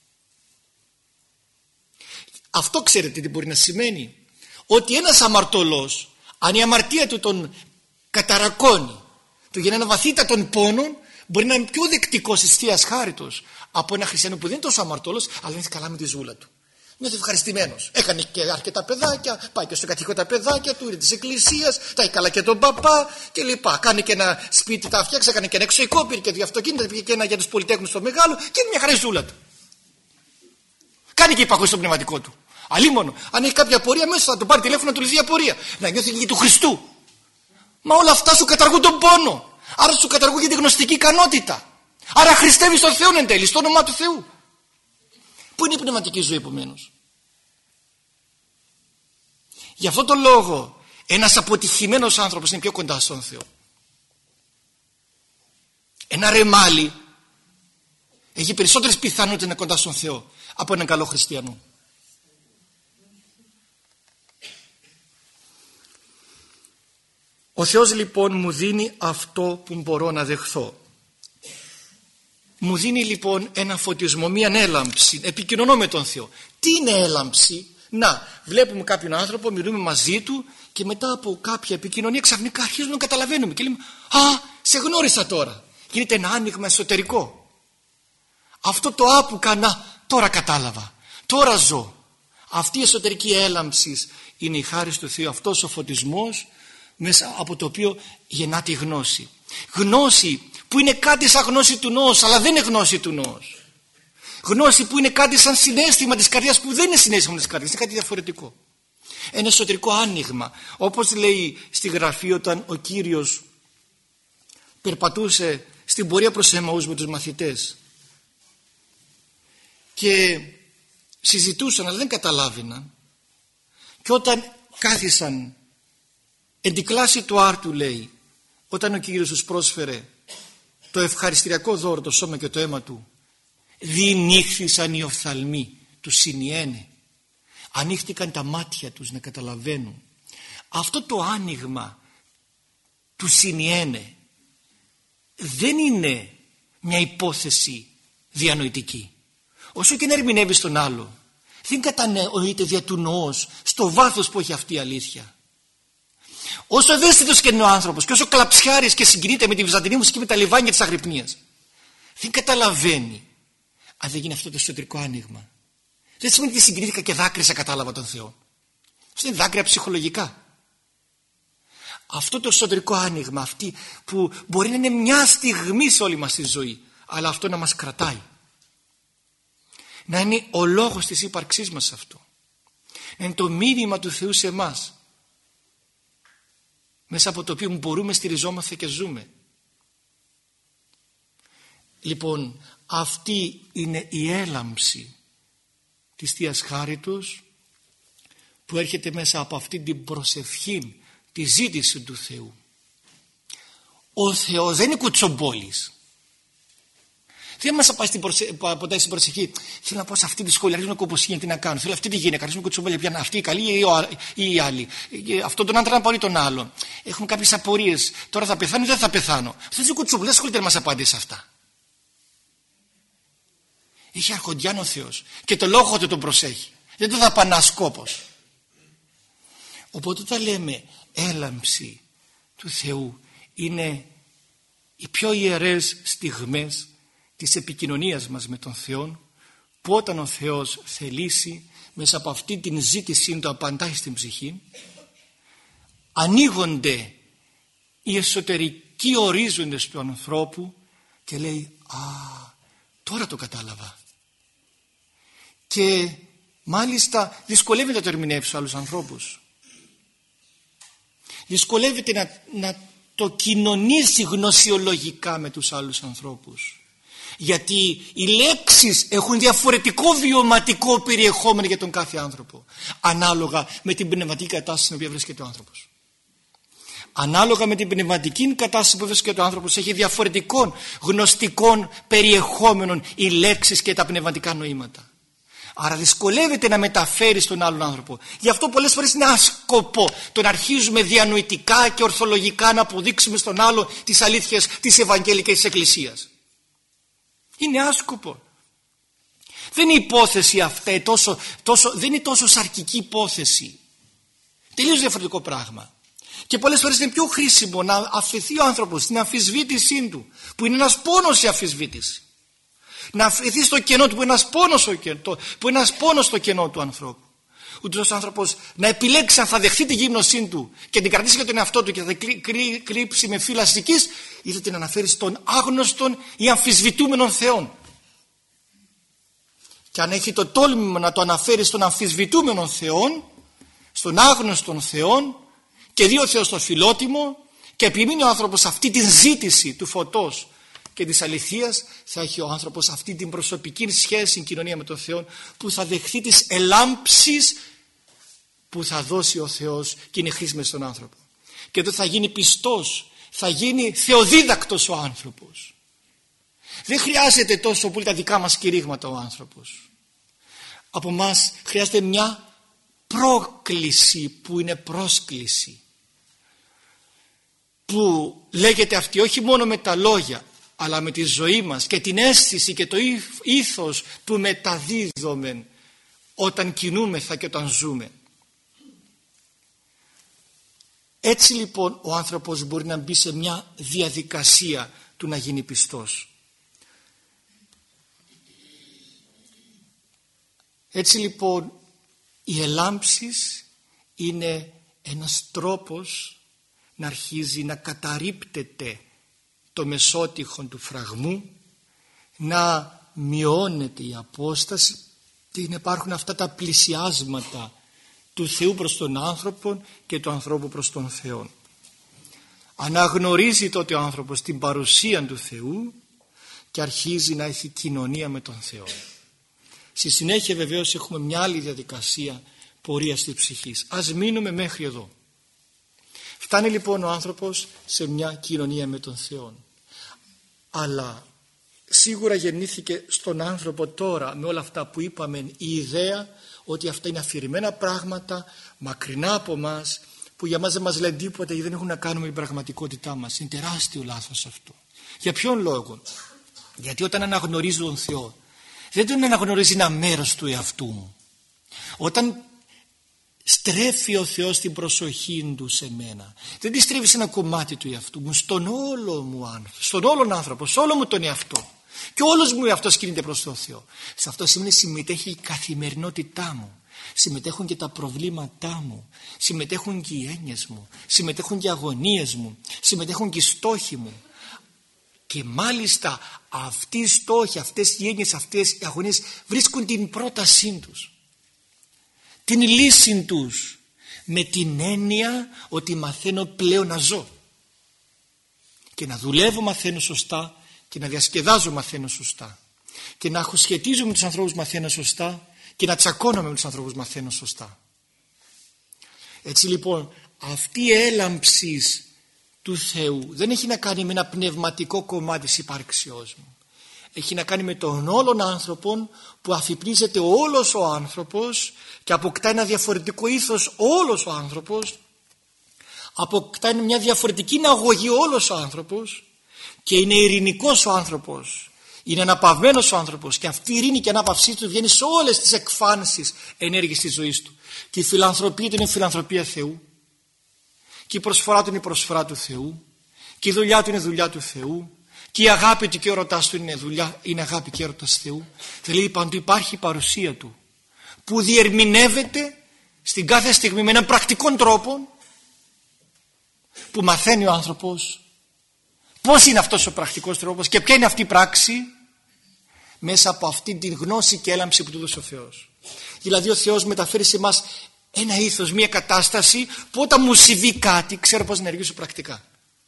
Αυτό ξέρετε τι μπορεί να σημαίνει? Ότι ένας αμαρτωλός, αν η αμαρτία του τον καταρακώνει, του γίνει ένα βαθύτατον πόνο, μπορεί να είναι πιο δεκτικός της Θείας χάριτος από ένα χριστιανό που δεν είναι τόσο αμαρτωλός, αλλά είναι καλά με τη ζούλα του. Νιώθει ευχαριστημένος. Έκανε και αρκετά παιδάκια, πάει και στο κατοικό τα παιδάκια του, είναι της εκκλησίας, τα έχει καλά και τον παπά κλπ. Κάνει και ένα σπίτι, τα φτιάξε, έκανε και ένα εξωικό, πήρε και δύο αυτοκίνητα, πήγε και ένα για τους πολυτέχνους στο μεγάλο και είναι μια χαρά η ζούλα του. Κάνει και υπακούει στο πνευματικό του. Αλίμονο, αν έχει κάποια απορία, μέσα θα τον πάρει τηλέφωνο να του λυθεί απορία. Να νιώθει και του Χριστού. Μα όλα αυτά σου καταργούν τον πόνο. Άρα σου καταργούν και τη γνωστική ικανότητα. Άρα χριστεύει στον Θεό εν τέλει, στο όνομά του Θεού. Πού είναι η πνευματική ζωή επομένως? Γι' αυτό το λόγο ένας αποτυχημένος άνθρωπος είναι πιο κοντά στον Θεό. Ένα ρεμάλι έχει περισσότερες πιθανότητες να είναι κοντά στον Θεό από έναν καλό χριστιανό. Ο Θεός λοιπόν μου δίνει αυτό που μπορώ να δεχθώ. Μου δίνει λοιπόν ένα φωτισμό, μία έλαμψη. Επικοινωνώ με τον Θεό. Τι είναι έλαμψη? Να, βλέπουμε κάποιον άνθρωπο, μιλούμε μαζί του και μετά από κάποια επικοινωνία ξαφνικά αρχίζουμε να καταλαβαίνουμε και λέμε «Α, σε γνώρισα τώρα». Γίνεται ένα άνοιγμα εσωτερικό. Αυτό το «Α» που κάνα, τώρα κατάλαβα, τώρα ζω. Αυτή η εσωτερική έλαμψη είναι η χάρις του Θεού, αυτός ο φωτισμός μέσα από το οποίο γεννά τη γνώση. Γνώση που είναι κάτι σαν γνώση του νόος, αλλά δεν είναι γνώση του νόος. Γνώση που είναι κάτι σαν συναίσθημα της καρδιάς, που δεν είναι συναίσθημα της καρδιάς, είναι κάτι διαφορετικό. Ένα εσωτερικό άνοιγμα, όπως λέει στη Γραφή όταν ο Κύριος περπατούσε στην πορεία προς Εμαούς με τους μαθητές και συζητούσαν αλλά δεν καταλάβαιναν, και όταν κάθισαν εν τη κλάση του άρτου, λέει, όταν ο Κύριος τους πρόσφερε το ευχαριστηριακό δώρο, το σώμα και το αίμα του, διηνύχθησαν οι οφθαλμοί, τους συνιένε, ανοίχτηκαν τα μάτια τους να καταλαβαίνουν. Αυτό το άνοιγμα του συνιένε δεν είναι μια υπόθεση διανοητική. Όσο και να ερμηνεύει τον άλλο, δεν κατανοείται δια του νοός στο βάθος που έχει αυτή η αλήθεια. Όσο ευαίσθητος και είναι ο άνθρωπος και όσο κλαψιάρης και συγκινείται με τη βυζαντινή μουσική, με τα λιβάνια της Αγρυπνίας, δεν καταλαβαίνει αν δεν γίνει αυτό το εσωτερικό άνοιγμα. Δεν σημαίνει ότι συγκινήθηκα και δάκρυσα, κατάλαβα τον Θεό. Αυτό είναι δάκρυα ψυχολογικά. Αυτό το εσωτερικό άνοιγμα, αυτή που μπορεί να είναι μια στιγμή σε όλη μας τη ζωή, αλλά αυτό να μας κρατάει, να είναι ο λόγος της ύπαρξής μας αυτό, να είναι το μήνυμα του Θεού σε εμάς, μέσα από το οποίο μπορούμε, στηριζόμαστε και ζούμε. Λοιπόν, αυτή είναι η έλαμψη της Θείας Χάριτος που έρχεται μέσα από αυτή την προσευχή, τη ζήτηση του Θεού. Ο Θεός δεν είναι κουτσομπόλης. Δεν μας πάει στην προσε... ποτέ στην προσευχή. Θέλω να πω σε αυτή τη σχολή, αρχίζουμε κομποσύνια, τι να κάνω. Θέλω αυτή τη γυναίκα, αρχίζουμε κουτσομπόλια, πια αυτή η καλή ή, ο... ή η άλλη. Αυτόν τον άντρα να πάρει τον άλλον. Έχουμε κάποιες απορίες. Τώρα θα πεθάνω ή δεν θα πεθάνω. Αυτό είναι κουτσομπόλια, δεν ασχολείται να μας απαντήσει αυτά. Είχε αρχοντιάν ο Θεός και το λόγο του τον προσέχει. Δεν το δαπανά σκόπος. Οπότε όταν λέμε έλαμψη του Θεού, είναι οι πιο ιερές στιγμές της επικοινωνίας μας με τον Θεό, που όταν ο Θεός θελήσει μέσα από αυτή την ζήτησή του απαντάει στην ψυχή, ανοίγονται οι εσωτερικοί ορίζοντες του ανθρώπου και λέει «Α, τώρα το κατάλαβα». Και μάλιστα δυσκολεύεται να το ερμηνεύσει άλλους ανθρώπους. Δυσκολεύεται να, να το κοινωνήσει γνωσιολογικά με τους άλλους ανθρώπους. Γιατί οι λέξεις έχουν διαφορετικό βιωματικό περιεχόμενο για τον κάθε άνθρωπο, ανάλογα με την πνευματική κατάσταση στην οποία βρίσκεται ο άνθρωπος. Ανάλογα με την πνευματική κατάσταση που βρίσκεται ο άνθρωπος, έχει διαφορετικών γνωστικών περιεχόμενων οι λέξεις και τα πνευματικά νοήματα. Άρα δυσκολεύεται να μεταφέρει στον άλλον άνθρωπο. Γι' αυτό πολλές φορές είναι άσκοπο το να αρχίζουμε διανοητικά και ορθολογικά να αποδείξουμε στον άλλο τις αλήθειες της Ευαγγελικής της Εκκλησίας. Είναι άσκοπο. Δεν είναι υπόθεση αυτή, τόσο, τόσο, δεν είναι τόσο σαρκική υπόθεση. Τελείως διαφορετικό πράγμα. Και πολλές φορές είναι πιο χρήσιμο να αφαιθεί ο άνθρωπος στην αμφισβήτησή του, που είναι ένας πόνος η αμφισβήτηση. Να αφαιθεί στο κενό του, που είναι ένας πόνος, που είναι ένας πόνος στο κενό του ανθρώπου. Ούτως ο άνθρωπος να επιλέξει αν θα δεχθεί τη γύμνωσή του και την κρατήσει για τον εαυτό του και θα κρύ, κρύ, κρύψει με φύλλα αστικής, ή θα την αναφέρει στον άγνωστον ή αμφισβητούμενον Θεόν. Και αν έχει το τόλμημα να το αναφέρει στον αμφισβητούμενον Θεόν, στον άγνωστον Θεόν, και δει ο Θεός το φιλότιμο, και επιμείνει ο άνθρωπος αυτή την ζήτηση του φωτός και της αληθείας, θα έχει ο άνθρωπος αυτή την προσωπική σχέση, κοινωνία με τον Θεό, που θα δεχθεί τις ελάμψεις που θα δώσει ο Θεός και είναι χρήσιμες στον άνθρωπο. Και τότε θα γίνει πιστός, θα γίνει θεοδίδακτος ο άνθρωπος. Δεν χρειάζεται τόσο πολύ τα δικά μας κηρύγματα ο άνθρωπος. Από μας χρειάζεται μια πρόκληση που είναι πρόσκληση. που λέγεται αυτή όχι μόνο με τα λόγια αλλά με τη ζωή μας και την αίσθηση και το ήθος που μεταδίδουμε όταν κινούμεθα και όταν ζούμε. Έτσι λοιπόν ο άνθρωπος μπορεί να μπει σε μια διαδικασία του να γίνει πιστός. Έτσι λοιπόν οι ελάμψεις είναι ένας τρόπος να αρχίζει να καταρρίπτεται το μεσότυχον του φραγμού, να μειώνεται η απόσταση και να υπάρχουν αυτά τα πλησιάσματα του Θεού προς τον άνθρωπο και του ανθρώπου προς τον Θεό. Αναγνωρίζει τότε ο άνθρωπος την παρουσία του Θεού και αρχίζει να έχει κοινωνία με τον Θεό. Στη συνέχεια βεβαίως έχουμε μια άλλη διαδικασία πορείας της ψυχής. Ας μείνουμε μέχρι εδώ. Φτάνει λοιπόν ο άνθρωπος σε μια κοινωνία με τον Θεό. Αλλά σίγουρα γεννήθηκε στον άνθρωπο τώρα με όλα αυτά που είπαμε η ιδέα ότι αυτά είναι αφηρημένα πράγματα μακρινά από μας, που για μας δεν μας λένε τίποτα γιατί δεν έχουν να κάνουν με την πραγματικότητά μας. Είναι τεράστιο λάθος αυτό. Για ποιον λόγο? Γιατί όταν αναγνωρίζω τον Θεό δεν τον αναγνωρίζει ένα μέρος του εαυτού μου. Όταν στρέφει ο Θεός την προσοχή του σε μένα, δεν τη στρέφει σε ένα κομμάτι του εαυτού μου, στον όλο μου άνθρωπο, στον όλον άνθρωπο, σε όλο μου τον εαυτό. Και όλος μου εαυτός κινείται προς τον Θεό. Σε αυτό σημαίνει συμμετέχει η καθημερινότητά μου. Συμμετέχουν και τα προβλήματά μου. Συμμετέχουν και οι έννοιες μου. Συμμετέχουν και οι αγωνίες μου. Συμμετέχουν και οι στόχοι μου. Και μάλιστα αυτοί οι στόχοι, αυτές οι έννοιες, αυτές οι αγωνίες βρίσκουν την πρότασή τους. Την λύση τους. Με την έννοια ότι μαθαίνω πλέον να ζω. Και να δουλεύω μαθαίνω σωστά. Και να διασκεδάζω μαθαίνω σωστά. Και να σχετίζομαι με τους ανθρώπους μαθαίνω σωστά. Και να τσακώνομαι με τους ανθρώπους μαθαίνω σωστά. Έτσι λοιπόν αυτή η έλαμψη του Θεού δεν έχει να κάνει με ένα πνευματικό κομμάτι της υπάρξεώς μου. Έχει να κάνει με τον όλον άνθρωπο που αφυπνίζεται όλος ο άνθρωπος και αποκτά ένα διαφορετικό ήθος όλος ο άνθρωπος. Αποκτά μια διαφορετική αγωγή όλος ο άνθρωπος και είναι ειρηνικός ο άνθρωπος. Είναι αναπαυμένος ο άνθρωπος και αυτή η ειρήνη και η ανάπαυσή του βγαίνει σε όλες τις εκφάνσεις ενέργειες της ζωής του. Και η φιλανθρωπία του είναι η φιλανθρωπία Θεού. Και η προσφορά του είναι η προσφορά του Θεού. Και η δουλειά του είναι η δουλειά του Θεού. Και η αγάπη του και ο ερωτάς του είναι, δουλειά, είναι αγάπη και έρωτας Θεού. Δηλαδή παντού υπάρχει η παρουσία του που διερμηνεύεται στην κάθε στιγμή με έναν πρακτικό τρόπο που μαθαίνει ο άνθρωπος πώς είναι αυτός ο πρακτικός τρόπος και ποια είναι αυτή η πράξη μέσα από αυτή την γνώση και έλαμψη που του δώσε ο Θεός. Δηλαδή ο Θεός μεταφέρει σε εμάς ένα ήθος, μια κατάσταση που όταν μου συμβεί κάτι ξέρω πώς να ενεργήσω πρακτικά.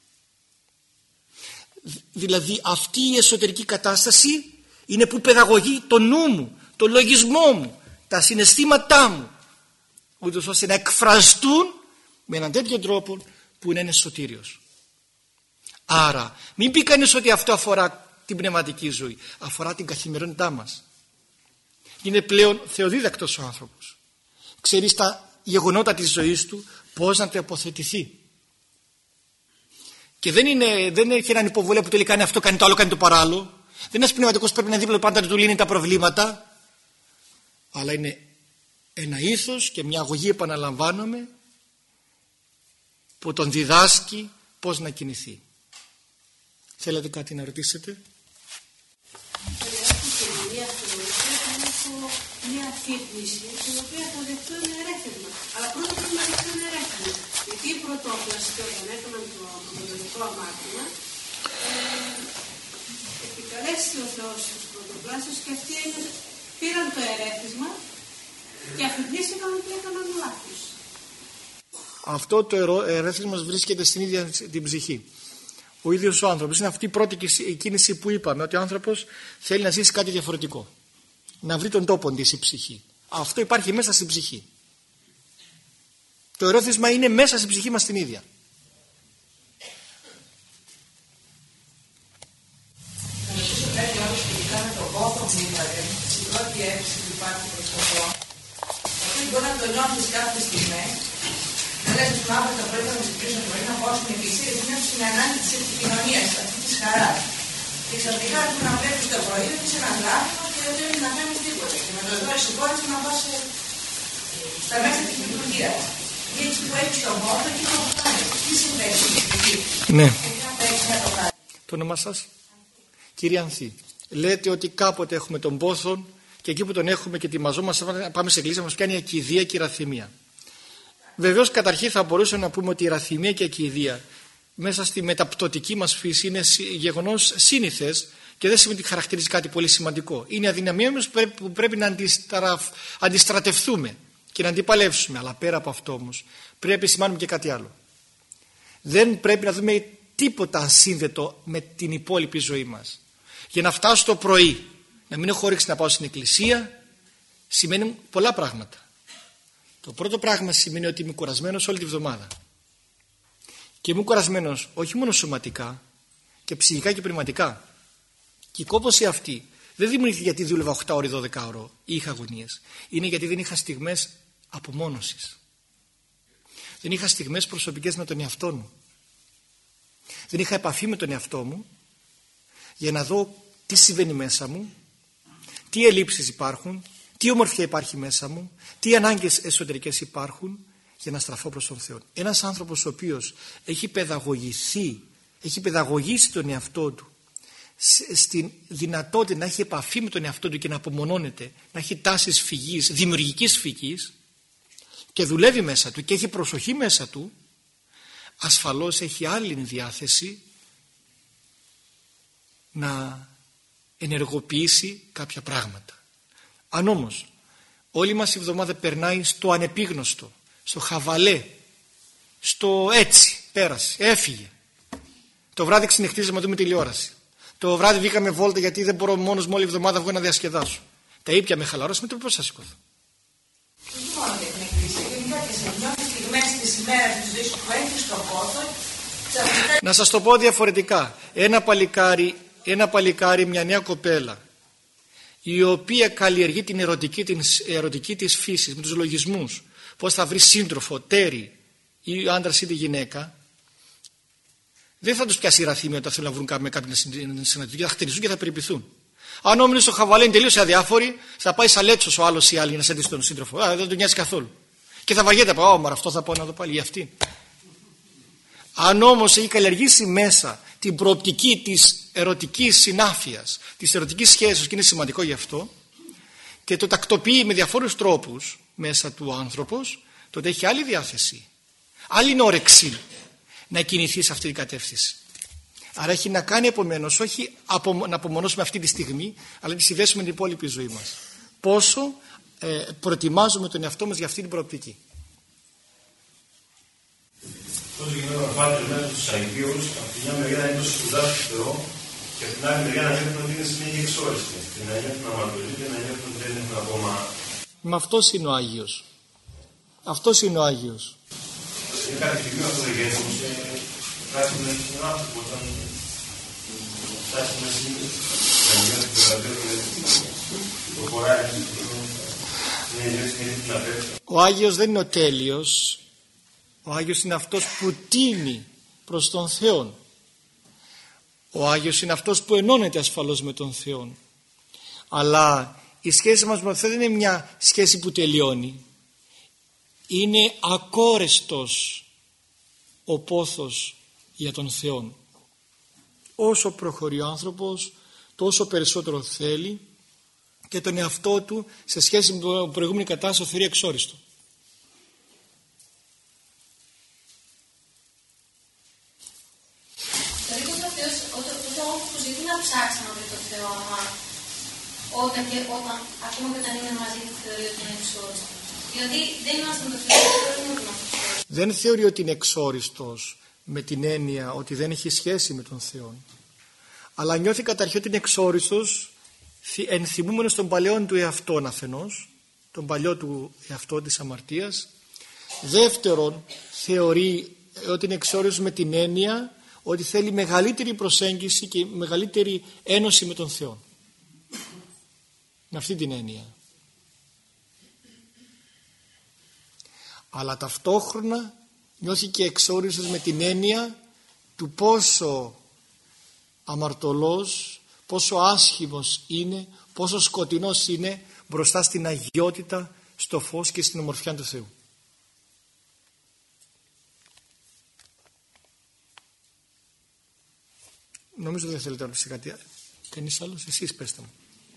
Δηλαδή αυτή η εσωτερική κατάσταση είναι που παιδαγωγεί το νου μου, το λογισμό μου, τα συναισθήματά μου, ούτως ώστε να εκφραστούν με έναν τέτοιο τρόπο που είναι σωτήριος. Άρα μην πει κανείς ότι αυτό αφορά την πνευματική ζωή, αφορά την καθημερινότητά μας. Είναι πλέον θεοδίδακτος ο άνθρωπος. Ξέρει στα γεγονότα της ζωής του πώς να τοποθετηθεί. Και δεν, είναι, δεν έχει έναν υποβολέα που τελικά κάνει αυτό, κάνει το άλλο, κάνει το παράλληλο. Δεν είναι ένας πνευματικός πρέπει να δίπλα πάντα να του λύνει τα προβλήματα. Αλλά είναι ένα ήθος και μια αγωγή, επαναλαμβάνομαι, που τον διδάσκει πώς να κινηθεί. Θέλετε κάτι να ρωτήσετε? Μια αφύπνιση την οποία θα δεχτώ ένα ερέθισμα. Αλλά πρώτα πρέπει να δεχτώ ένα ερέθισμα. Γιατί η πρωτόκλαση και όταν έκαναν το αποδοτικό αμάρτημα επικαλέσει ο Θεός στους πρωτοκλάσεις και αυτοί πήραν το ερέθισμα και αφυπνίστηκαν ότι έκαναν λάθος. Αυτό το ερέθισμα βρίσκεται στην ίδια την ψυχή. Ο ίδιος ο άνθρωπος. Είναι αυτή η πρώτη κίνηση που είπαμε, ότι ο άνθρωπος θέλει να ζήσει κάτι διαφορετικό. Να βρει τον τόπο της η ψυχή. Αυτό υπάρχει μέσα στην ψυχή. Το ερέθισμα είναι μέσα στην ψυχή μας την ίδια. Θα ρωτήσω κάτι άλλο σχετικά με τον πόθο που είπατε, στην πρώτη αίσθηση που υπάρχει προς τον Θεό. Όταν μπορεί να το νιώθεις κάποιες στιγμές, να λες ότι αύριο το πρωί θα μου ζητήσουν το πρωί να πάω στην εκκλησία, γιατί είναι στην ανάγκη της επικοινωνίας, αυτή της χαράς. Και ξαφνικά έρχομαι να βλέπεις το πρωί ότι είσαι ένα γράφημα και δεν θέλεις να κάνεις τίποτα. Και με το ζόρι σηκώνεις να πας στα μέσα της λειτουργίας. Και έτσι που έχεις τον πόνο και το κάνεις. Τι συμβαίνει στην λειτουργία. Ναι. Και αν παίξεις να το κάνεις. Το όνομά σας? Κύριε Ανθή, λέτε ότι κάποτε έχουμε τον πόθον και εκεί που τον έχουμε και ετοιμαζόμαστε να πάμε σε εκκλησία μας πιάνει ακηδία και ηραθυμία. Βεβαίως καταρχήν θα μπορούσαμε να πούμε ότι η ηραθυμία και η ακηδία μέσα στη μεταπτωτική μας φύση είναι γεγονός σύνηθες και δεν σημαίνει ότι χαρακτηρίζει κάτι πολύ σημαντικό. Είναι αδυναμία μας που πρέπει να αντιστραφ... αντιστρατευτούμε και να αντιπαλεύσουμε. Αλλά πέρα από αυτό όμως πρέπει να επισημάνουμε και κάτι άλλο. Δεν πρέπει να δούμε τίποτα ασύνδετο με την υπόλοιπη ζωή μας. Για να φτάσω το πρωί, να μην έχω όρεξη να πάω στην εκκλησία, σημαίνει πολλά πράγματα. Το πρώτο πράγμα σημαίνει ότι είμαι κουρασμένος όλη τη βδομάδα. Και είμαι κουρασμένος όχι μόνο σωματικά, και ψυχικά και πνευματικά. Και η κόπωση αυτή δεν δημιουργήθηκε γιατί δούλευα οκτώ ώρες, δώδεκα ώρες ή είχα αγωνίες. Είναι γιατί δεν είχα στιγμές απομόνωσης. Δεν είχα στιγμές προσωπικές με τον εαυτό μου. Δεν είχα επαφή με τον εαυτό μου για να δω τι συμβαίνει μέσα μου, τι ελλείψεις υπάρχουν, τι ομορφιά υπάρχει μέσα μου, τι ανάγκες εσωτερικές υπάρχουν, για να στραφώ προς τον Θεό. Ένας άνθρωπος ο οποίος έχει παιδαγωγηθεί, έχει παιδαγωγήσει τον εαυτό του στην δυνατότητα να έχει επαφή με τον εαυτό του και να απομονώνεται, να έχει τάσεις φυγής, δημιουργικής φυγής και δουλεύει μέσα του και έχει προσοχή μέσα του, ασφαλώς έχει άλλη διάθεση να ενεργοποιήσει κάποια πράγματα. Αν όμως όλη μας η εβδομάδα περνάει στο ανεπίγνωστο, στο χαβαλέ, στο έτσι, πέρασε, έφυγε. Το βράδυ ξενυχτίζαμε να δούμε τηλεόραση. Το βράδυ βγήκαμε βόλτα γιατί δεν μπορώ μόνος μου όλη εβδομάδα βγω να διασκεδάσω. Τα ήπια με χαλαρώσει, με το πώς θα σηκωθώ. Να σας το πω διαφορετικά. Ένα παλικάρι, ένα παλικάρι, μια νέα κοπέλα, η οποία καλλιεργεί την ερωτική, την ερωτική της φύση με τους λογισμούς, πώς θα βρει σύντροφο, τέρι ή άντρας ή τη γυναίκα, δεν θα τους πιάσει η ραθύμια όταν θέλουν να βρουν με κάποιον συναντητή, θα χτενιστούν και θα περιποιηθούν. Αν όμιλε στο χαβαλέ είναι τελείως αδιάφοροι, θα πάει σαλέτσος ο άλλος ή άλλη να συναντήσει τον σύντροφο. Α, δεν τον νοιάζει καθόλου. Και θα βαριέται από, μα αυτό θα πάω να δω πάλι, ή αυτή. Αν όμως έχει καλλιεργήσει μέσα την προοπτική της ερωτικής συνάφειας, της ερωτικής σχέσης, και είναι σημαντικό γι' αυτό, και το τακτοποιεί με διαφόρους τρόπους μέσα του άνθρωπος, τότε έχει άλλη διάθεση, άλλη όρεξη να κινηθεί σε αυτή την κατεύθυνση. Άρα έχει να κάνει επομένως όχι απο, να απομονώσουμε αυτή τη στιγμή, αλλά να τη συνδέσουμε την υπόλοιπη ζωή μας. Πόσο ε, προετοιμάζουμε τον εαυτό μας για αυτή την προοπτική. Πώς γινόταν να βάλετε μέσα στους Αγίους, από τη μια μεριά να είναι το σπουδάς του Θεό και από την άλλη μεριά να νιώθουν ότι είναι συνέχεια εξόριστη. Και να νιώθουν αμαρτωλοί και να νιώθουν ότι δεν έχουν ακόμα. Μα αυτός είναι ο Άγιος. Αυτός είναι ο Άγιος. Είναι κάτι στιγμή αυτό δεν γίνεται όμως κάτι με τον άνθρωπο όταν φτάσουμε σήμερα να νιώθουν το ραντέο και το χωράει είναι νιώθουν να πέφτει. Ο Άγιος δεν είναι ο τέλειος. Ο Άγιος είναι αυτός που τίνει προς τον Θεό. Ο Άγιος είναι αυτός που ενώνεται ασφαλώς με τον Θεό. Αλλά η σχέση μας με τον Θεό δεν είναι μια σχέση που τελειώνει. Είναι ακόρεστος ο πόθος για τον Θεό. Όσο προχωρεί ο άνθρωπος, τόσο περισσότερο θέλει και τον εαυτό του σε σχέση με την προηγούμενη κατάσταση θεωρεί εξόριστο. Ψάξει να βρει το Θεό, άμα όταν, και, όταν ακόμα και όταν είναι μαζί του θεωρεί ότι είναι εξόριστος. Δηλαδή δεν είμαστε με το Θεό, δεν είμαστε εξόριστος. Δεν θεωρεί ότι είναι εξόριστος με την έννοια ότι δεν έχει σχέση με τον Θεό. Αλλά νιώθει καταρχήν ότι είναι εξόριστος ενθυμούμενος των παλαιών του εαυτών αφενός, τον παλιό του εαυτό της αμαρτίας. Δεύτερον, θεωρεί ότι είναι εξόριστος με την έννοια ότι θέλει μεγαλύτερη προσέγγιση και μεγαλύτερη ένωση με τον Θεό. Με αυτή την έννοια. Αλλά ταυτόχρονα Νιώθηκε εξόριστος με την έννοια του πόσο αμαρτωλός, πόσο άσχημος είναι, πόσο σκοτεινός είναι μπροστά στην αγιότητα, στο φως και στην ομορφιά του Θεού. Νομίζω δεν θέλετε να ρωτήσετε κάτι. Κανείς άλλος? Εσείς πέστε μου.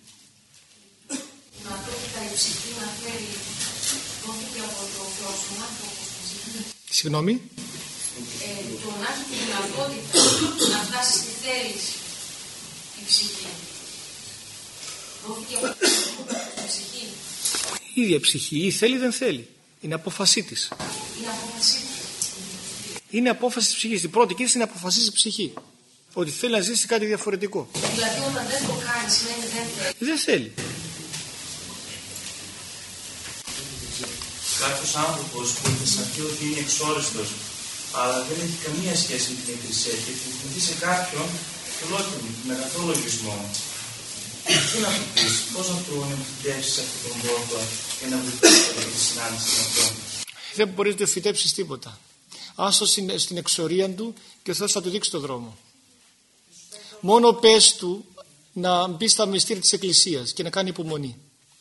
Να πρόκειται η ψυχή να φέρει δόθηκε από το Θεό στον άνθρωπο. Συγγνώμη. Ε, το να έχει τη δυνατότητα να φτάσει στη θέληση η ψυχή. Δόθηκε από την ψυχή. Η ίδια ψυχή ή θέλει δεν θέλει. Είναι απόφασή της. Είναι απόφασή της. Είναι απόφαση της ψυχής. Η πρώτη κίνηση είναι αποφασίσει η ψυχή. Ότι θέλει να ζήσει κάτι διαφορετικό. Δηλαδή όταν δεν το κάνει σημαίνει δεν θέλει. Δεν θέλει. Κάποιος άνθρωπος που θα πει ότι είναι εξόριστος, αλλά δεν έχει καμία σχέση με την Εκκλησία και έχει σε κάποιον με καθόλου λογισμό. Τι να του πεις, πώς να του εμφυτεύσεις σε αυτόν τον τρόπο και να βοηθήσεις τη συνάντηση με αυτόν? Δεν μπορείς να του εμφυτεύσεις τίποτα. Άστο στην, στην εξορία του και ο Θεός θα του δείξει το δρόμο. Μόνο πες του να μπει στα μυστήρια της Εκκλησίας και να κάνει υπομονή.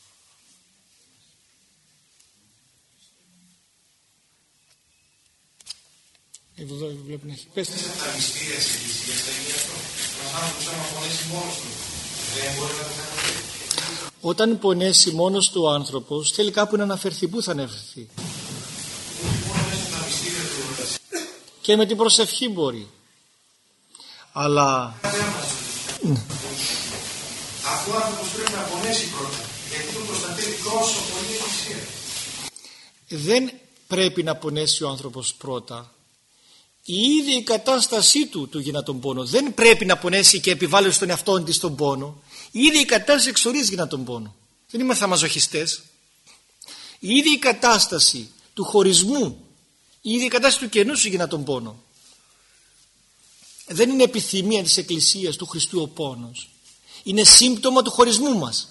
Εδώ βλέπω να έχει. Πες του. Τα μυστήρια της Εκκλησίας δεν είναι αυτό. Ένας άνθρωπος άμα πονέσει μόνος του δεν μπορεί να το κάνει. Όταν πονέσει μόνος του ο άνθρωπος θέλει κάπου να αναφερθεί. Πού θα αναφερθεί? Και με την προσευχή μπορεί. Αλλά ναι. Αφού ο άνθρωπος πρέπει να πονέσει πρώτα, γιατί τον προστατεύει τόσο πολύ η Εκκλησία. Δεν πρέπει να πονέσει ο άνθρωπος πρώτα. Η ίδια η κατάστασή του του γίνα τον πόνο. Δεν πρέπει να πονέσει και επιβάλλει στον εαυτό της τον πόνο. Η ίδια η κατάσταση εξορίζει γίνα τον πόνο. Δεν είμαστε μαζοχιστές. Η ίδια η κατάσταση του χωρισμού, η ίδια η κατάσταση του κενού σου γίνα τον πόνο. Δεν είναι επιθυμία της Εκκλησίας του Χριστού ο πόνος. Είναι σύμπτωμα του χωρισμού μας.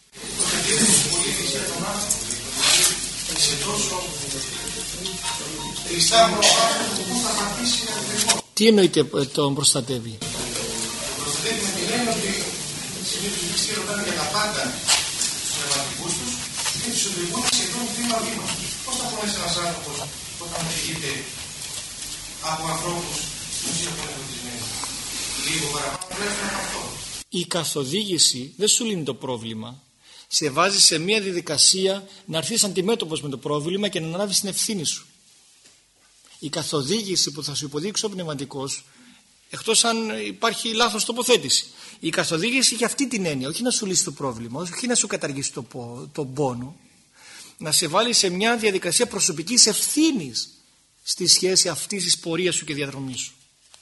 Τι εννοείται τον προστατεύει? Προστατεύει με την έννοια ότι συνήθως οι χριστιανοί ρωτάνε για τα πάντα στους πνευματικούς τους και τους οδηγούν σχεδόν βήμα-βήμα. Πώς θα πονέσει ένας άνθρωπος όταν οδηγείται από ανθρώπους που έχουν ερωτισμένοι? Λίγο παραπάνω πρέπει από αυτό. Η καθοδήγηση δεν σου λύνει το πρόβλημα. Σε βάζει σε μια διαδικασία να έρθεις αντιμέτωπος με το πρόβλημα και να αναλάβεις την ευθύνη σου. Η καθοδήγηση που θα σου υποδείξει ο πνευματικός, εκτός αν υπάρχει λάθος τοποθέτηση, η καθοδήγηση έχει αυτή την έννοια, όχι να σου λύσει το πρόβλημα, όχι να σου καταργήσει το, τον πόνο, να σε βάλει σε μια διαδικασία προσωπικής ευθύνης στη σχέση αυτής της πορείας σου και διαδρομής σου.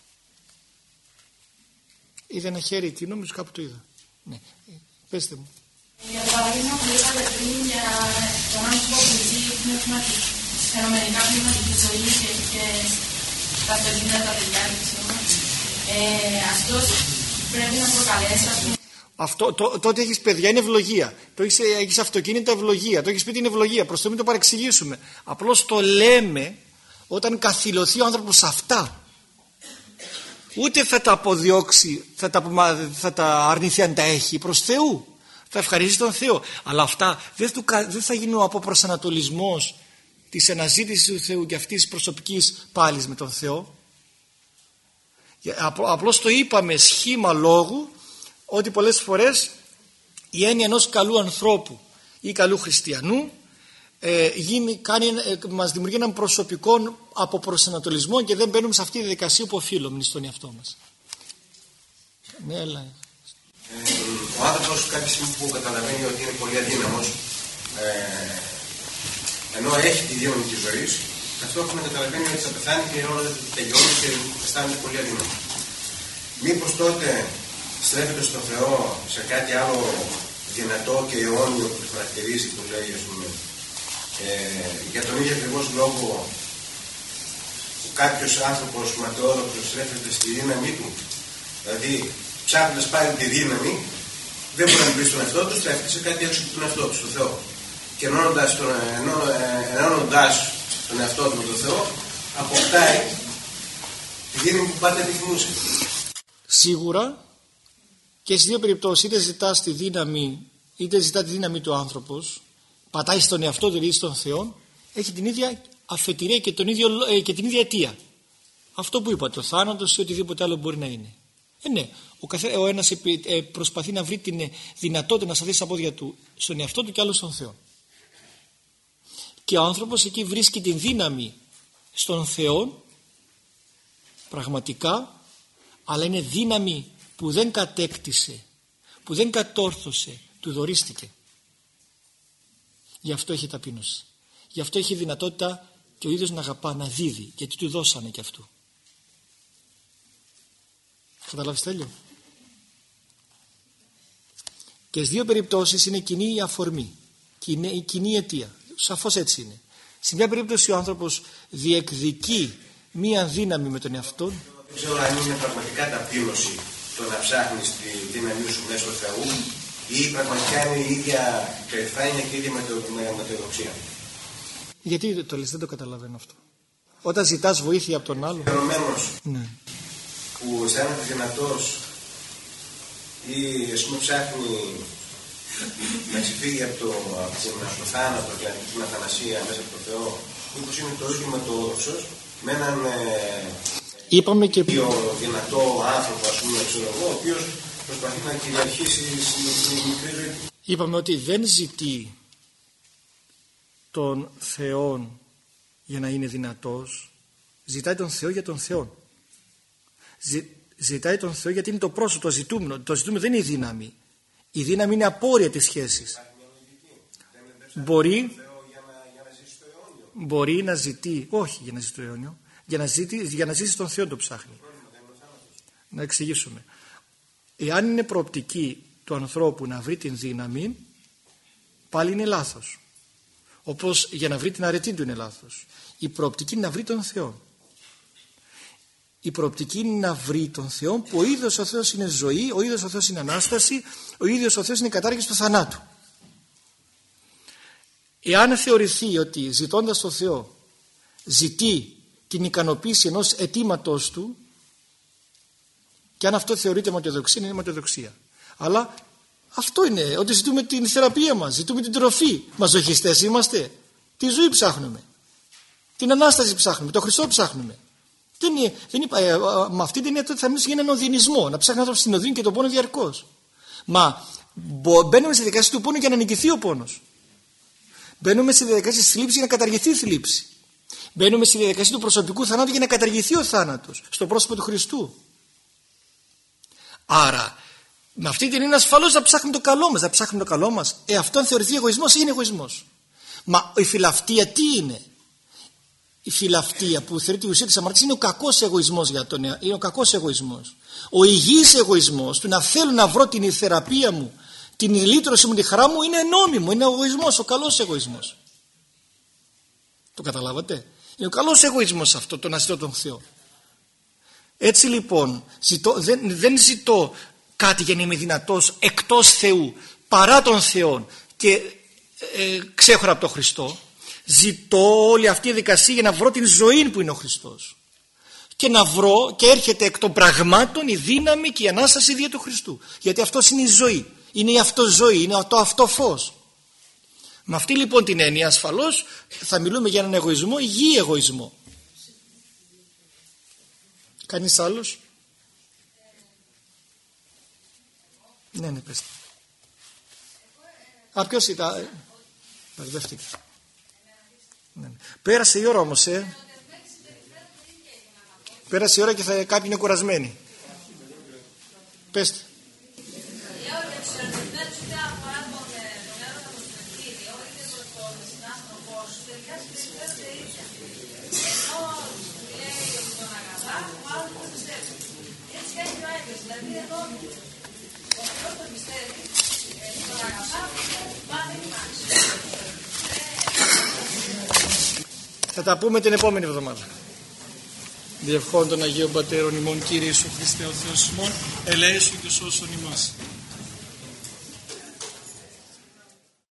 Είδα ένα χέρι εκεί, νομίζω κάπου το είδα. Ναι. Πέστε μου. Για το παράδειγμα που είπατε πριν για τον άνθρωπο που ζει φαινομενικά πνευματική ζωή και, και καθολικά τα παιδιά ε, αυτός πρέπει να προκαλέσει, ας πούμε. Αυτό, το, τότε έχεις παιδιά, είναι ευλογία. Το έχεις, έχεις αυτοκίνητο, ευλογία. Το έχεις σπίτι, είναι ευλογία. Προς το μην το παρεξηγήσουμε. Απλώς το λέμε όταν καθυλωθεί ο άνθρωπος σε αυτά. Ούτε θα τα αποδιώξει, θα τα, θα τα αρνηθεί αν τα έχει. Προς Θεού. Θα ευχαριστήσει τον Θεό. Αλλά αυτά δεν, του, δεν θα γίνουν από προσανατολισμός της αναζήτησης του Θεού και αυτής της προσωπικής πάλης με τον Θεό. Απλώς το είπαμε σχήμα λόγου ότι πολλές φορές η έννοια ενός καλού ανθρώπου ή καλού χριστιανού ε, γίνει, κάνει, ε, μας δημιουργεί έναν προσωπικό αποπροσανατολισμό και δεν μπαίνουμε σε αυτή τη διαδικασία που οφείλουμε στον εαυτό μας. Ναι, έλα. Ε, ο άνθρωπος κάποια στιγμή που καταλαβαίνει ότι είναι πολύ αδύναμος, ε, ενώ έχει τη δύναμη της ζωής, ταυτόχρονα καταλαβαίνει ότι θα πεθάνει και όλα δεν τελειώνει και αισθάνεται πολύ αδύναμο. Μήπως τότε στρέφεται στο Θεό σε κάτι άλλο δυνατό και αιώνιο που το χαρακτηρίζει, που λέει, ας πούμε, ε, για τον ίδιο ακριβώς λόγο που κάποιος άνθρωπος ματαιόδοξος στρέφεται στη δύναμή του, δηλαδή ψάχνοντας πάλι τη δύναμη, δεν μπορεί να μπει στον εαυτό του, στρέφεται σε κάτι έξω από τον εαυτό του, στο Θεό. Και ενώνοντας τον, ενώ, ενώνοντας τον εαυτό του με τον Θεό, αποκτάει τη δύναμη που πάντα επιθυμούσε. Σίγουρα και στις δύο περιπτώσεις, είτε ζητάς τη δύναμη, είτε ζητά τη δύναμη του άνθρωπος, πατάει στον εαυτό του, δηλαδή στον Θεό, έχει την ίδια αφετηρία και, τον ίδιο, και την ίδια αιτία. Αυτό που είπα, το θάνατος ή οτιδήποτε άλλο μπορεί να είναι. Ε, ναι, ο, καθέ, ο ένας προσπαθεί να βρει την δυνατότητα να σταθεί στα πόδια του στον εαυτό του και άλλο στον Θεό. Και ο άνθρωπος εκεί βρίσκει την δύναμη στον Θεό πραγματικά, αλλά είναι δύναμη που δεν κατέκτησε, που δεν κατόρθωσε, του δωρίστηκε. Γι' αυτό έχει ταπείνωση. Γι' αυτό έχει δυνατότητα και ο ίδιος να αγαπά, να δίδει, γιατί του δώσανε και αυτού. Καταλάβεις τέλειο? Και στις δύο περιπτώσεις είναι κοινή η αφορμή, κοινή, η κοινή αιτία. Σαφώς έτσι είναι. Σε μια περίπτωση ο άνθρωπος διεκδικεί μία δύναμη με τον εαυτό. Δεν ξέρω αν είναι πραγματικά ταπείνωση το να ψάχνεις τη δύναμή σου μέσω Θεού ή πραγματικά είναι η ίδια περηφάνεια και η ίδια μετεοδοξία. Γιατί το λες, δεν το καταλαβαίνω αυτό. Όταν ζητάς βοήθεια από τον άλλο. Φαινομένος ναι. που αισθάνεται δυνατός ή ας πούμε ψάχνει να ξεφύγει από το, από το θάνατο και την αθανασία μέσα από το Θεό, μήπως είναι το ίδιο μετεοδόξος με έναν ε, είπαμε και πιο δυνατό άνθρωπο, ας πούμε, ξέρω εγώ, ο οποίος προσπαθεί να κυριαρχήσει στην μικρή ζωή. Είπαμε ότι δεν ζητεί τον Θεό για να είναι δυνατός, ζητάει τον Θεό για τον Θεό. Ζη, ζητάει τον Θεό γιατί είναι το πρόσωπο, το ζητούμενο. Το ζητούμενο δεν είναι η δύναμη. Η δύναμη είναι απόρρια της σχέσης. Μπορεί, μπορεί να ζητεί, όχι για να ζήσει το αιώνιο, για να, ζητεί, για να ζήσει τον Θεό το ψάχνει. Να εξηγήσουμε. Εάν είναι προοπτική του ανθρώπου να βρει την δύναμη, πάλι είναι λάθος. Όπως για να βρει την αρετή του είναι λάθος. Η προοπτική είναι να βρει τον Θεό. Η προοπτική είναι να βρει τον Θεό που ο ίδιος ο Θεός είναι ζωή, ο ίδιος ο Θεός είναι Ανάσταση, ο ίδιος ο Θεός είναι κατάργηση του θανάτου. Εάν θεωρηθεί ότι ζητώντας τον Θεό ζητεί την ικανοποίηση ενός αιτήματος του, και αν αυτό θεωρείται ματαιοδοξία, είναι ματαιοδοξία. Αλλά αυτό είναι, ότι ζητούμε την θεραπεία μας, ζητούμε την τροφή. Μαζοχιστές είμαστε. Τη ζωή ψάχνουμε. Την Ανάσταση ψάχνουμε, τον Χριστό ψάχνουμε. Δεν είναι, δεν είπα, ε, με αυτή την έννοια θα μιλήσω για έναν οδυνισμό, να ψάχνει άνθρωπο στην οδύνη και τον πόνο διαρκώς. Μα μπαίνουμε στη διαδικασία του πόνου για να νικηθεί ο πόνος. Μπαίνουμε στη διαδικασία της θλίψης για να καταργηθεί η θλίψη. Μπαίνουμε στη διαδικασία του προσωπικού θανάτου για να καταργηθεί ο θάνατος στο πρόσωπο του Χριστού. Άρα, με αυτή την είναι ασφαλώς να ψάχνουμε το καλό μας. Να ψάχνουμε το καλό μας. Ε, αυτό αν θεωρηθεί εγωισμός, είναι εγωισμός. Μα η φιλαυτία τι είναι? Η φιλαυτία που θεωρείται η ουσία της αμαρτίας είναι ο κακός εγωισμός για τον είναι ο κακός εγωισμός. Ο υγιής εγωισμός του να θέλω να βρω την θεραπεία μου, την λύτρωση μου, τη χαρά μου είναι νόμιμο, είναι ο εγωισμός, ο καλός εγωισμός. Το καταλάβατε? Είναι ο καλός εγωισμός αυτό, το να ζητώ τον Θεό. Έτσι λοιπόν ζητώ, δεν, δεν ζητώ κάτι για να είμαι δυνατός εκτός Θεού, παρά τον Θεό και ε, ξέχωρα από τον Χριστό. Ζητώ όλη αυτή η δικασία για να βρω την ζωή που είναι ο Χριστός. Και να βρω και έρχεται εκ των πραγμάτων η δύναμη και η Ανάσταση δια του Χριστού. Γιατί αυτός είναι η ζωή. Είναι η αυτοζωή, είναι το αυτό φως. Με αυτή λοιπόν την έννοια ασφαλώς θα μιλούμε για έναν εγωισμό, υγιή εγωισμό. Κανείς άλλος? Ναι, ναι, πες. Α, ποιος ήταν? Μπερδεύτηκα. Ναι. Πέρασε η ώρα όμως, ε. Πέρασε η ώρα και θα, κάποιοι είναι κουρασμένοι. Πέστε. Θα τα πούμε την επόμενη εβδομάδα. Διευχών των Αγίων Πατέρων ημών, Κύριε Ιησού Χριστέ ο Θεός ημών, ελέησον και σώσον ημάς.